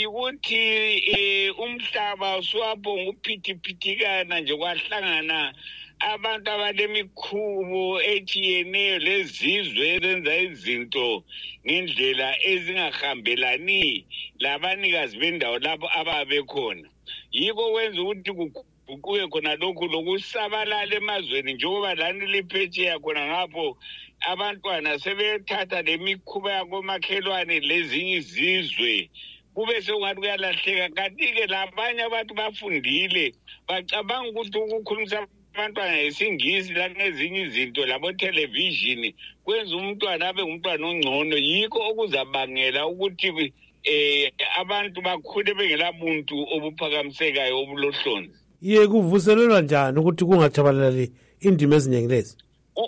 yikuthi umhlaba swapho nguphithiphitikana nje kwahlangana abantu abalemikhubo etshiyeneyo lezizwe ezenza izinto ngendlela ezingahambelani labanikazi bendawo lapho ababekhona. Yiko kwenza ukuthi kuguquke khona lokhu lokusabalala emazweni njengoba lani liphetsheya khona ngapho abantwana sebethatha lemikhuba yakomakhelwane lezinye izizwe kube sekungathi kuyalahleka. Kanti-ke labanye abantu bafundile bacabanga ukuthi ukukhulumisa abantwana ngesingisi langezinye izinto labo-television kwenza umntwana abe ngumntwana ongcono. Yikho okuzabangela ukuthi abantu bakhule bengelabuntu obuphakamisekayo obulohlonzi. Kuvuselelwa njani ukuthi kungachabalali indima eziningi lezi?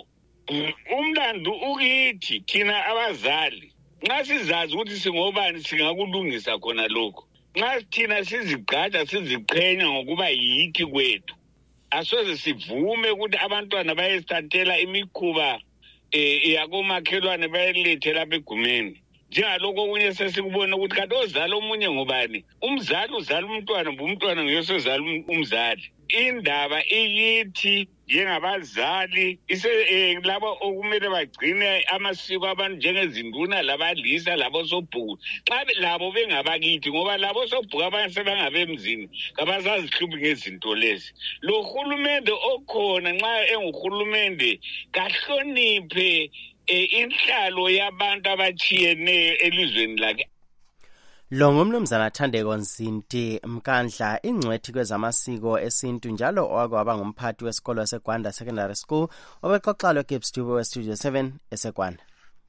Umlando ukithi thina abazali nxa sizazi ukuthi singobani singakulungisa khona lokho. Nxa thina sizigqaja siziqhenya ngokuba yithi kwethu asoze sivume ukuthi abantwana bayesithathela imikhuba yakomakhelwane bayelethe lapha egumeni. Njengalokho okunye sesikubona ukuthi kanti ozali omunye ngobani? Umzali uzala umntwana umntwana ngiyosozala umzali. Indaba iyithi njengabazali labo okumele bagcine amasiko abantu njengezinduna labalisa labo sobhuku xa labo bengabakithi ngoba labo sobhuku abanye sebangabemzini kabazazihluphi ngezinto lezi. Lo hulumende okhona nxa enguhulumende kahloniphe inhlalo yabantu abachiyeneyo elizweni lakhe. Lo ngumnumzana Thandeko Zinti Mkandla ingcwethi kwezamasiko esintu njalo owakwaba ngumphathi wesikolo seGwanda Secondary School obexoxa loGibbs weStudio 7 eseGwanda.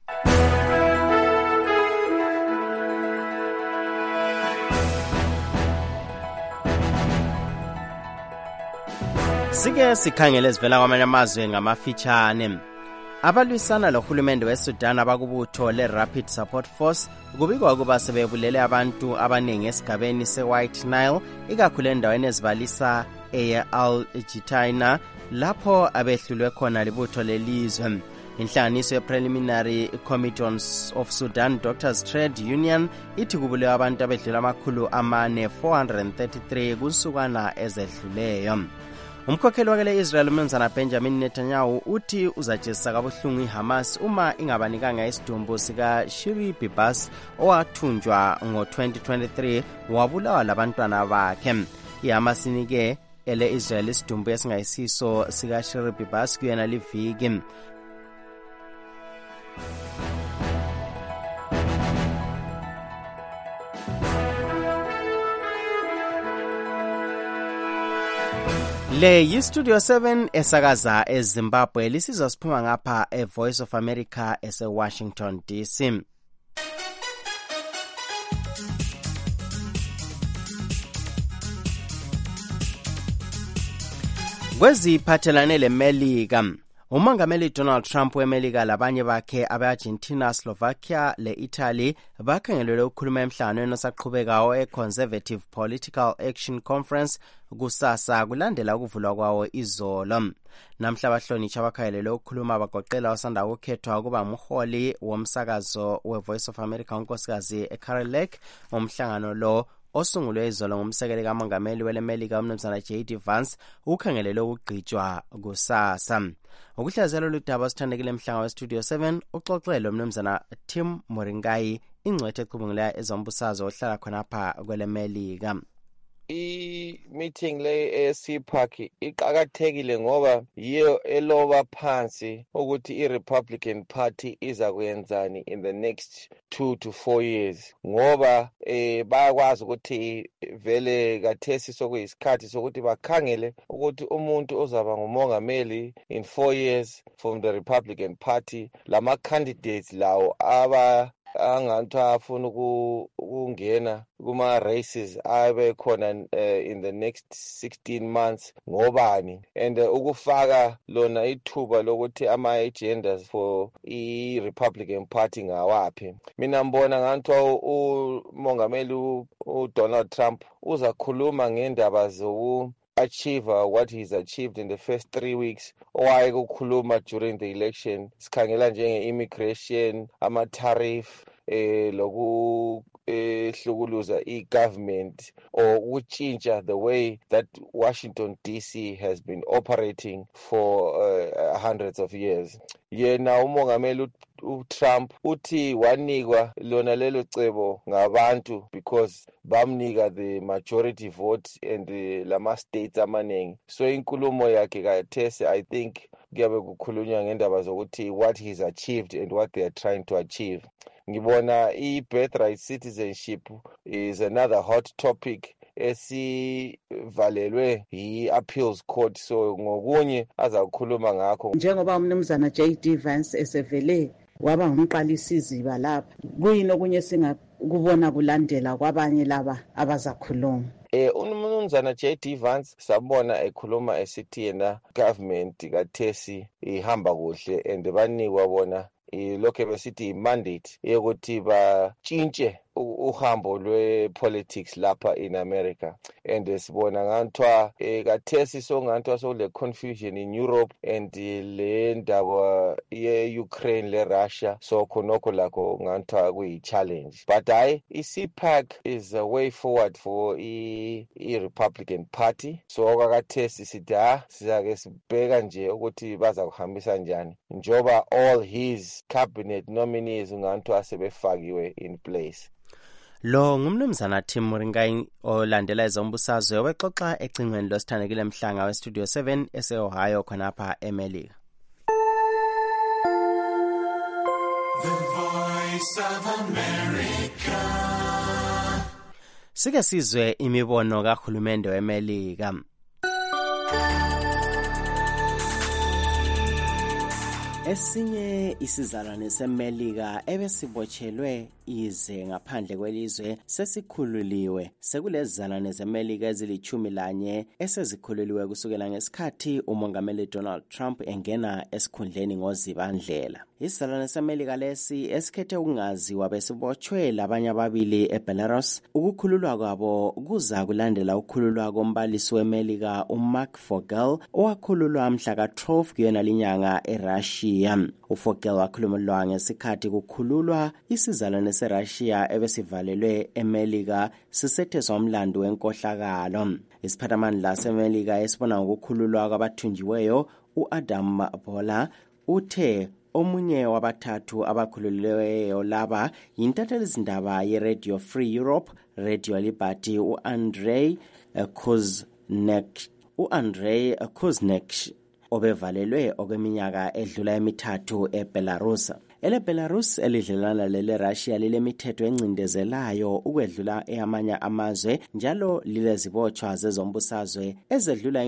Sike sikhangele ezivela kwamanye amazwe ngamafitshane. Abalwisana lohulumende weSudan abakubutho le-Rapid Support Force kubikwa ukuba sebebulele abantu abaningi esigabeni se-White Nile ikakhulu endaweni ezibalisa eye-Al-Jitaina lapho abehlulwe khona libutho lelizwe. inhlanganiso ye-Preliminary Committee of Sudan Doctors Trade Union ithi kubulewe abantu abedlula 433 kunsukwana ezedluleyo. Umkhokheli wakele Israel umnumzana Benjamin Netanyahu uthi uzajezisa kabuhlungu iHamas uma ingabanikanga isidumbu sika Shiri Bibas owathunjwa ngo-2023 wabulawa labantwana bakhe. iHamas inike ele Israel isidumbu esingayisiso sika Shiri Bibas kuyena liviki. Le yi-Studio 7 esakaza eZimbabwe lisizwa siphuma ngapha eVoice of America ese-Washington DC. Kweziphathelane leMelika, umongameli Donald Trump weMelika labanye bakhe abe-Argentina, Slovakia le-Italy bakhangelelwe ukukhuluma emhlanganweni osaqhubekayo e-Conservative Political Action Conference kusasa kulandela ukuvulwa kwawo izolo. Namhla abahlonitshi abakhangelelwe ukukhuluma bagoqela osanda ukukhethwa ukuba umholi womsakazo we-Voice of America unkosikazi Carol Lake. Umhlangano lo osungulwe izolo ngumsekeli kamongameli weleMelika umnumzana J.D. Vance ukhangelelwe ukugqitshwa kusasa. Ukuhlazela oludaba sithandekile emhlanga we-Studio 7 uxoxelo umnumzana Tim Moringai ingcwethe ecubungulayo ezombusazo ohlala khonapha kweleMelika. I-meeting le CPAC iqakathekile ngoba yiyo eloba phansi ukuthi i-Republican Party iza kuyenzani in the next 2 to 4 years ngoba bayakwazi ukuthi vele kathesi sokuyisikhathi sokuthi bakhangele ukuthi umuntu ozaba ngumongameli in 4 years from the Republican Party lama candidates lawo angathi afuna ukungena kuma races abe khona in the next 16 months ngobani and ukufaka lona ithuba lokuthi ama agendas for i-Republican Party ngawaphi. Mina mbona ngathi umongameli uDonald Trump uzakhuluma ngendaba achieve what he's achieved in the first 3 weeks owayekukhuluma during the election sikhangela njenge-immigration, ama-tariff, hlukuluza i-government or ukutshintsha the way that Washington DC has been operating for hundreds of years. Yena umongameli uTrump uthi wanikwa lona lelo cebo ngabantu because bamnika the majority vote and lama states amaningi. So inkulumo yakhe kathesi I think kuyabe kukhulunywa ngendaba zokuthi what he's achieved and what they are trying to achieve. Ngibona i-birthright citizenship is another hot topic esivalelwe yi-appeals court, so ngokunye azakukhuluma ngakho. Njengoba umnumzana J.D. Vance esevele waba ngumqalisiziba lapha, kuyini okunye singakubona kulandela kwabanye laba abazakhuluma? Umnumzana J.D. Vance sabona ekhuluma esithi yena government kathesi ihamba kuhle and banikwa bona lokho besithi mandate yokuthi batshintshe uhambo lwe-politics lapha in America. And sibona ngantwa kathesi songantwa sokule confusion in Europe and le ndaba ye-Ukraine le-Russia, so khonokho lakho ngantwa kuyi-challenge. But i-CPAC is a way forward for i-Republican Party. So kathesi sithi sizake sibheka nje ukuthi baza kuhambisa njani njoba all his cabinet nominees ngantwa sebefakiwe in place. Lo ngumnumzana Tim Moringai olandela ezombusazwe wexoxa ecingweni losithandekile emhlanga we-Studio 7 ese-Ohio khonapha eMelika. The Voice of America. Sike sizwe imibono kahulumende weMelika. Esinye isizalwane seMelika ebesibotshelwe ize ngaphandle kwelizwe sesikhululiwe. Sekulezizalwane zeMelika ezili-11 esezikhululiwe kusukela ngesikhathi umongameli Donald Trump engena esikhundleni ngoZibandlela. Isizalwane seMelika lesi esikhethe ukungaziwa besibotshwe labanye ababili eBelarus. Ukukhululwa kwabo kuza kulandela ukukhululwa kombalisi weMelika uMark Vogel owakhululwa mhla ka-12 kuyona linyanga eRussia. eRussia. uFogel wakhuluma ngesikhathi kukhululwa isizalwane seRussia ebesivalelwe eMelika sisethezwa umlando wenkohlakalo. Isiphathamandla seMelika esibona ngokukhululwa kwabathunjiweyo uAdam Bola uthe omunye wabathathu abakhululiweyo laba yintathelizindaba yeRadio Free Europe, Radio Liberty uAndrei Kuznek obevalelwe okweminyaka edlula emithathu eBelarus. EleBelarus elidlelana leleRussia lilemithetho encindezelayo ukwedlula eyamanye amazwe njalo lilezibotshwa zezombusazwe ezedlula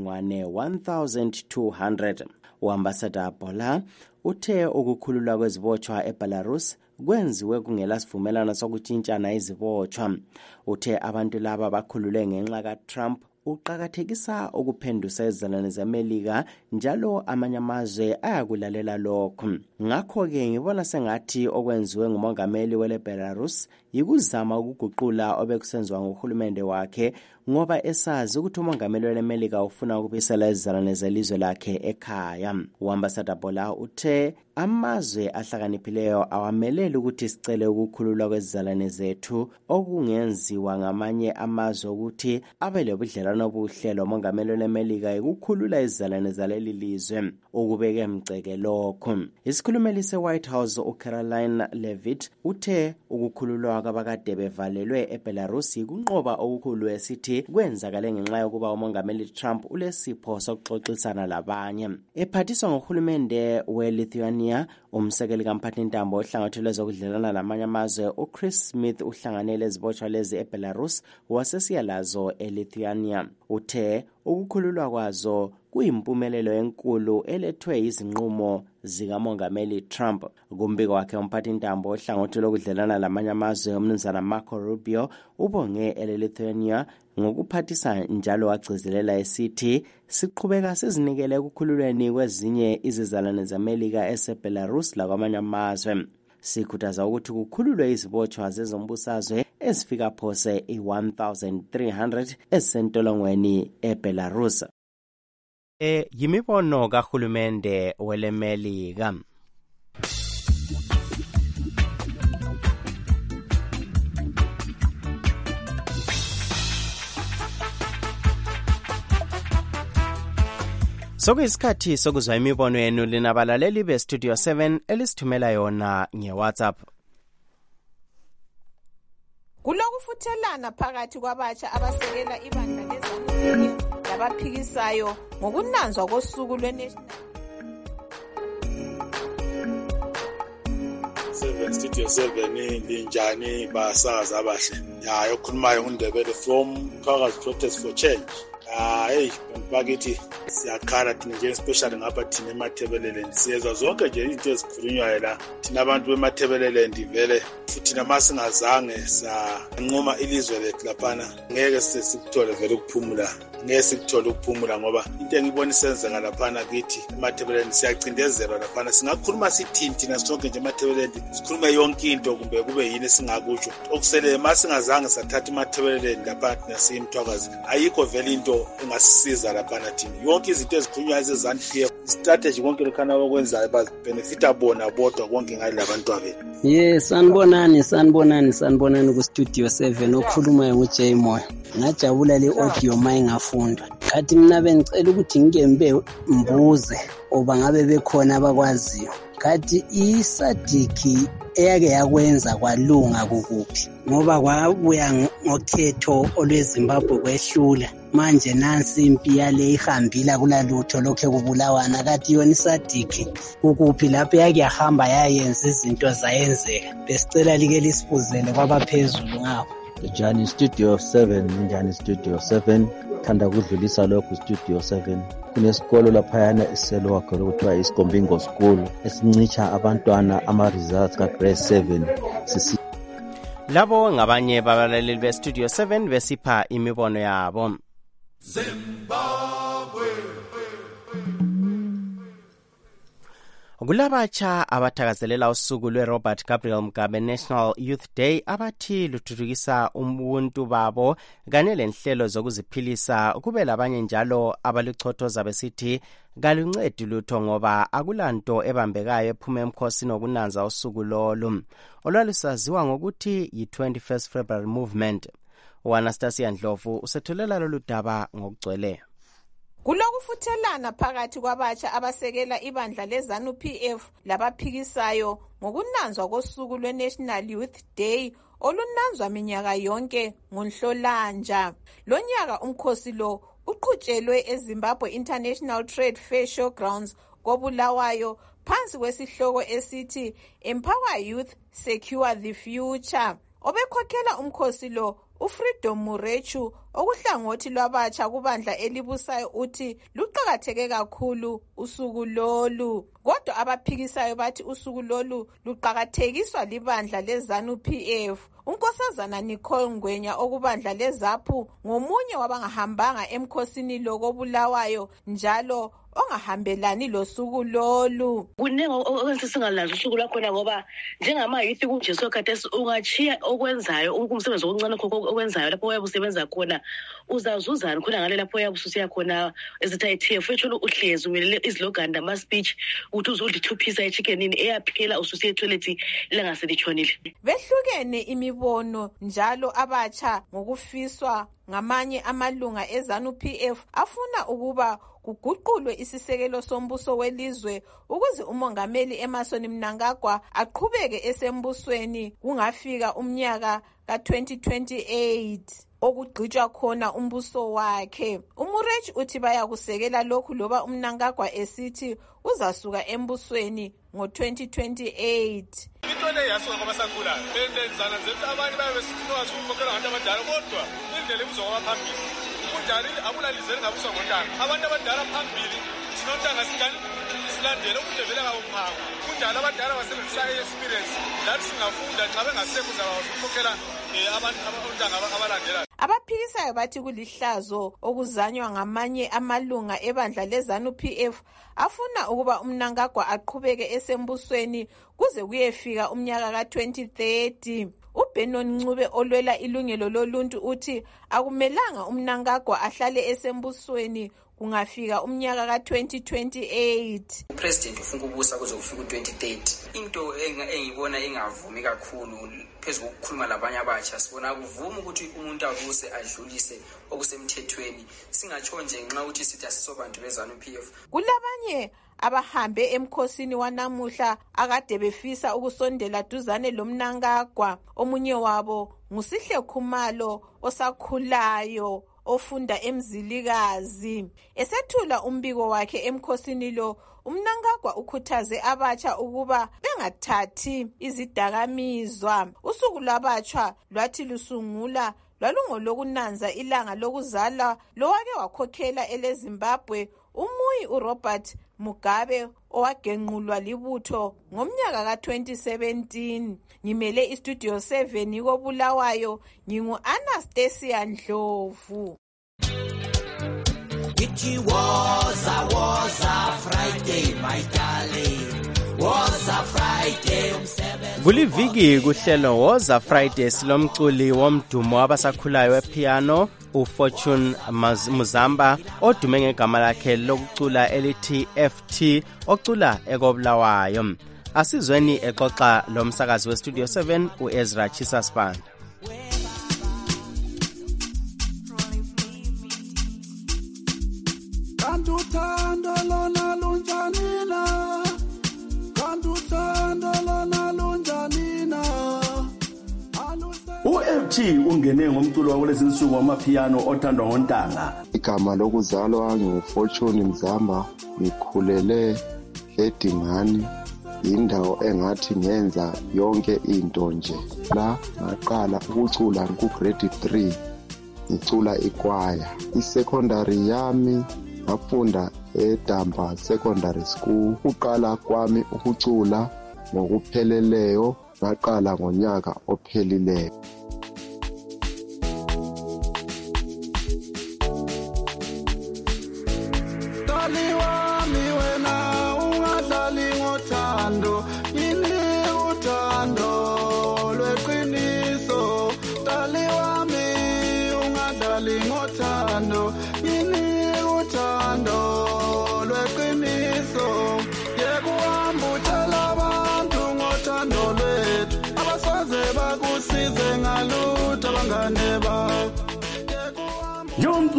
1200. uAmbassador Bola uthe ukukhululwa kwezibotshwa eBelarus kwenziwe kungela sivumelano sokutshintshana izibotshwa. Uthe abantu laba bakhululwe ngenxa kaTrump uqakathekisa ukuphendusa izizalwane zeMelika njalo amanye amazwe ayakulalela lokho. Ngakho-ke ngibona sengathi okwenziwe ngumongameli weleBelarus yikuzama ukuguqula obekusenziwa nguhulumende wakhe ngoba esazi ukuthi umongameli weleMelika ufuna ukubisela izizalwane zelizwe lakhe ekhaya. uAmbassador Bola uthe amazwe ahlakaniphileyo awameleli ukuthi sicele ukukhululwa kwezizalwane zethu okungenziwa ngamanye amazwe ukuthi abe lobudlelwano obuhle lomongameli weleMelika ukukhulula izizalwane zaleli lizwe ukubeke emgceke lokho. Isikhulumeli seWhite House uCaroline Leavitt uthe ukukhululwa kwabakade bevalelwe eBelarus kunqoba okukhulu esithi kwenzakale ngenxa yokuba umongameli Trump ulesipho sokuxoxisana labanye. Ephathiswa ngohulumende weLithuania, umsekeli kamphathintambo ohlangothele lwezokudlelana lamanye amazwe uChris Smith uhlanganele ezibotshwa lezi eBelarus wasesiya lazo eLithuania. Uthe ukukhululwa kwazo kuyimpumelelo enkulu elethwe izinqumo zikamongameli Trump. Kumbiko wakhe umphathintambo ohlangothele lokudlelana lamanye amazwe umnumzana Marco Rubio ubonge eLithuania ngokuphathisa njalo wagcizelela esithi siqhubeka sizinikele ekukhululweni kwezinye izizalwane zeMelika eseBelarus lakwamanye amazwe. Sikhuthaza ukuthi kukhululwe izibotshwa zezombusazwe ezifika phose i-1300 ezisentolongweni eBelarus. Yimibono kahulumende weleMelika. Sokuyisikhathi sokuzwa imibono yenu linabalaleli beStudio 7 elisithumela yona ngeWhatsApp. Kulokufuthelana phakathi kwabatsha abasekela ibandla lezakhamizi labaphikisayo ngokunanzwa kosuku lweNational Studio 7 linjani basaza abahle. Ya yokhulumayo uNdebele from Phakathi Protest for Change. Hey bakithi siyakhala thina nje especially ngapha thina eMathebeleleni siyezwa zonke nje izinto ezikhulunywayo la thina abantu beMathebeleleni vele futhi namasingazange sanqoma ilizwe lethu laphana ngeke sikuthole vele ukuphumula ngeke sikuthole ukuphumula ngoba into engibona isenzeka laphana kithi eMathebeleleni siyacindezelwa laphana singakhuluma sithini thina sonke nje eMathebeleleni sikhuluma yonke into kumbe kube yini singakusho okusele masingazange sathatha eMathebeleleni lapha thina siyimthwakazi ayikho vele into engasisiza laphana thina yonke izinto ezikhulunywa ezezanti strategy konke lokhana okwenzayo babenefita bona bodwa konke ngale labantu abethu. sanibonani ku Studio 7 okhulumayo nguJay Moyo. Ngajabula le audio mayingafundwa. Kathi mina bengicela ukuthi ngikembe mbuze oba ngabe bekhona abakwaziyo. Kathi isadiki eyake yakwenza kwalunga kukuphi ngoba kwabuya ngokhetho olweZimbabwe kwehlula manje nansi impi yale ihambila kulalutho lokho kubulawana kathi yona isadiki kukuphi lapho yake yahamba yayenza izinto zayenzeka besicela like lisibuzele kwabaphezulu ngapho. Njani Studio 7 thanda kudlulisa lokho Studio 7 kunesikolo laphayana iselokho lokuthiwa iSkombingo School esincicha abantwana ama-results ka-grade 7 labo ngabanye babalaleli beStudio 7 besipha imibono yabo. Kulabatsha abathakazelela usuku lwe-Robert Gabriel Mugabe National Youth Day abathi luthuthukisa ubuntu babo kanye lenhlelo zokuziphilisa, kube labanye njalo abaluchothoza besithi kaluncedi lutho ngoba akulanto ebambekayo ephuma emkhosini wokunanza usuku lolu olwalusaziwa ngokuthi yi-21st February Movement. U-Anastasia Ndlovu usethulela lolu daba ngokugcweleyo. Kulokufuthelana phakathi kwabatsha abasekela ibandla leZANU-PF labaphikisayo ngokunanzwa kosuku lwe-National Youth Day olunanzwa minyaka yonke ngoNhlolanja. Lonyaka umkhosi lo uqhutshelwe eZimbabwe International Trade Fair Showgrounds koBulawayo phansi kwesihloko esithi Empower Youth, Secure the Future. Obekhokhela umkhosi lo uFreedom Murechu okuhlangothi lwabatsha kubandla elibusayo uthi luqakatheke kakhulu usuku lolu. Kodwa abaphikisayo bathi usuku lolu luqakathekiswa libandla leZANU-PF. Unkosazana Nicole Ngwenya okubandla leZAPU ngomunye wabangahambanga emkhosini lo koBulawayo njalo ongahambelani losuku lolu. Kunengi okwenza singalazi usuku lakhona ngoba njengama youth kunjeso khathesi ungachiya okwenzayo umsebenzi okuncane khokho okwenzayo lapho uyabe usebenza khona uzazuzana khona ngale lapho uyabe ususiya khona ezitha iTF etsho uhlezi umelele iziloganda ama speech uthi uzodla 2 pieces echicken eyaphela ususiya etoilet langaselitshonile. Behlukene imibono njalo abatsha ngokufiswa ngamanye amalunga eZANU-PF afuna ukuba kuguqulwe isisekelo sombuso welizwe ukuze umongameli Emmerson Mnangagwa aqhubeke esembusweni kungafika umnyaka ka-2028 okugqitshwa khona umbuso wakhe. Umurechi uthi bayakusekela lokhu loba uMnangagwa esithi uzasuka embusweni ngo-2028. Into le yasuka kwabasakhula bendenzana zethu abantu bayebesithi nowasukhokhela abantu abadala kodwa indlela ibuzwa phambili kunjani akulalizeni ngabuswa ngontanga abantu abadala phambili sinontanga sikani silandele ukudevela kabuphanga kunjani abadala basebenzisa experience lathi singafunda xa bengasekho uzawukhokhela abantu abontanga abalandela. Abaphikisayo bathi kulihlazo okuzanywa ngamanye amalunga ebandla leZANU-PF afuna ukuba uMnangagwa aqhubeke esembusweni kuze kuyefika umnyaka ka-2030. uBenon Ncube olwela ilungelo loluntu uthi akumelanga uMnangagwa ahlale esembusweni kungafika umnyaka ka-2028. President ufuna ukubusa kuze kufika u-2030. Into engibona ingavumi kakhulu phezu kokukhuluma labanye abatsha sibona kuvuma ukuthi umuntu abuse adlulise okusemthethweni singatsho nje nxa uthi sithi asisobantu beZANU-PF. Kulabanye abahambe emkhosini wanamuhla akade befisa ukusondela duzane loMnangagwa. Omunye wabo nguSihle Khumalo osakhulayo ofunda eMzilikazi. Esethula umbiko wakhe emkhosini lo, uMnangagwa ukhuthaze abatsha ukuba bengathathi izidakamizwa. Usuku lwabatsha lwathi lusungula lwalungolokunanza ilanga lokuzalwa lowake wakhokhela eleZimbabwe umuyi uRobert Mugabe owagenqulwa libutho ngomnyaka ka-2017. Ngimele iStudio 7 koBulawayo, ngingu-Anastasia Ndlovu. It was a Friday, my darling. Was a Friday. Kuliviki kuhlelo Woza Friday silomculi womdumo abasakhulayo wepiano uFortune Muzamba odume ngegama lakhe lokucula elithi FT ocula ekobulawayo. Asizweni exoxa lomsakazi weStudio 7 uEzra Chisaspan. U-FT ungene ngomculo wakulezinsuku wamapiano othandwa ngontanga. Igama lokuzalwa nguFortune Mzamba, ngikhulele eDingani, indawo engathi ngenza yonke into nje. La ngaqala ukucula ku-grade 3, ngicula ikwaya. I-secondary yami ngafunda eDamba Secondary School. Uqala kwami ukucula ngokupheleleyo ngaqala ngonyaka ophelileyo. Dali wami wena ungadlali ngothando.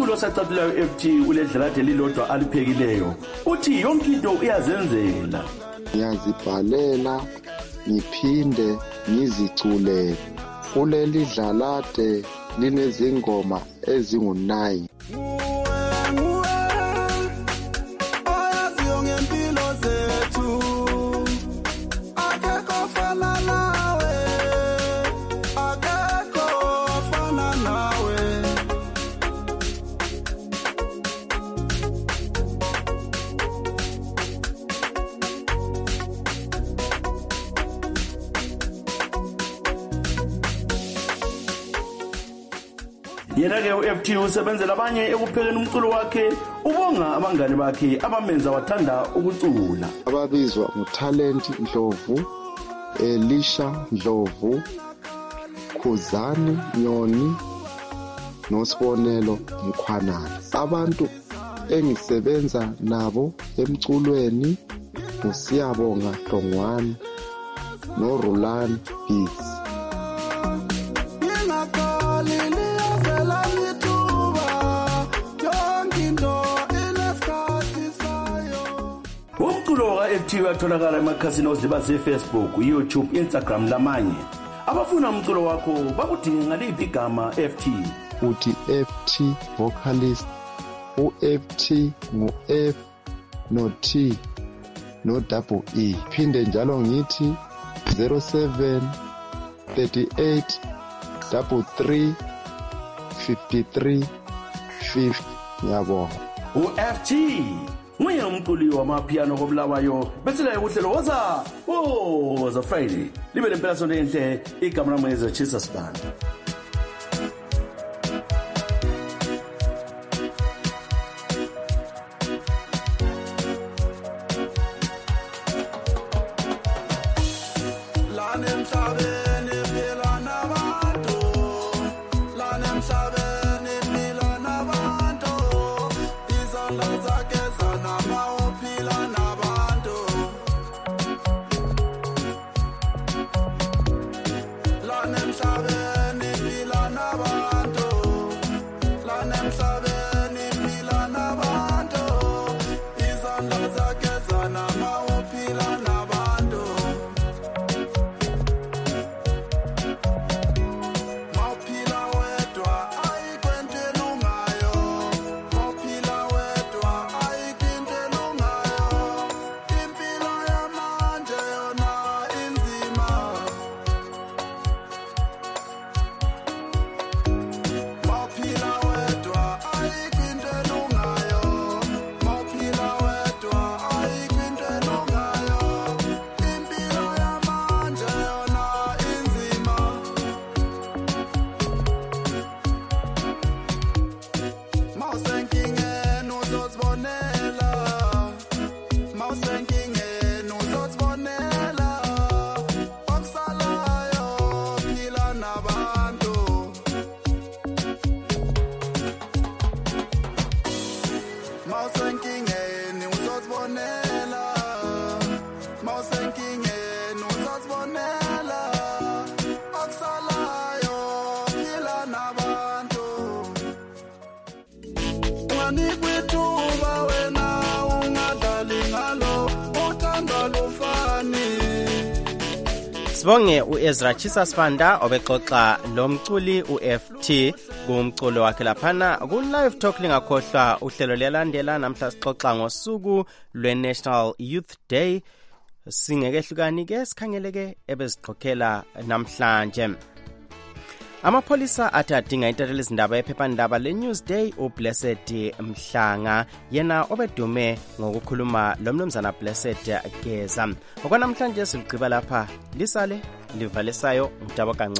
umculo osacaphileyo FT uledlelade lilodwa aliphekileyo uthi yonke into uyazenzela. Ngiyazibhalela ngiphinde ngiziculele. Kuleli dlalade linezingoma ezingu9. Yena-ke u-FT usebenzela abanye ekuphekeni umculo wakhe, ubonga abangane bakhe abamenza wathanda ukucula. Ababizwa nguTalent Ndlovu, Elisha Ndlovu, Khuzani Nyoni noSibonelo Mkhwanana. Abantu engisebenza nabo emculweni uSiyabonga Dongwane noRulan Beats. Umculo ka-FT uyatholakala emakhasini ozilibazisa eFacebook, YouTube, Instagram lamanye. Abafuna umculo wakho bakudinge ngaliphi igama FT? Uthi FT vocalist, u-FT ngu-F no T no double E. Phinde njalo ngithi 07 38 33 53 50. Ngiyabonga. U-FT nguye umculi wamapiano kobulawayo bese la uhlelo woza Friday libe lempelaso enhle igama lami ngizachisa sibanda. Sibonge uEzra Chisasfanda obexoxa lomculi uFT kumculo wakhe laphana ku live talk. Lingakhohlwa uhlelo liyalandela namhla sixoxa ngosuku lweNational Youth Day. Singekehlukani ke sikhangeleke ebeziqokhela namhlanje. Amapholisa athi adinga intatheli izindaba ephephandaba leNewsday uBlessed Mhlanga, yena obedume ngokukhuluma lomnumzana Blessed Geza. Okwanamhlanje siligqiba lapha, lisale livalisayo Mdabo Kanco.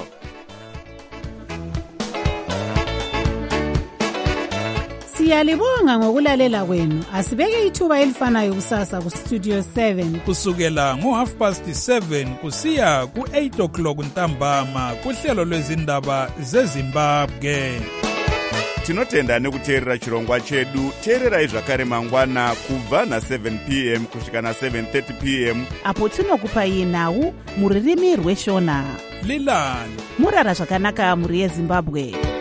Siyalibonga ngokulalela kwenu. Asibeke ithuba elifanayo kusasa ku Studio 7 kusukela ngo7:30 kusiya ku8 o'clock ntambama kuhlelo lwezindaba zeZimbabwe. Tinotenda nekuteerera chirongwa chedu. Teererai zvakare mangwana kubva na7 p.m. kusvika na7:30 p.m. apo tinokupai nhau muririmi rweshona. Lilani murara zvakanaka muri yeZimbabwe.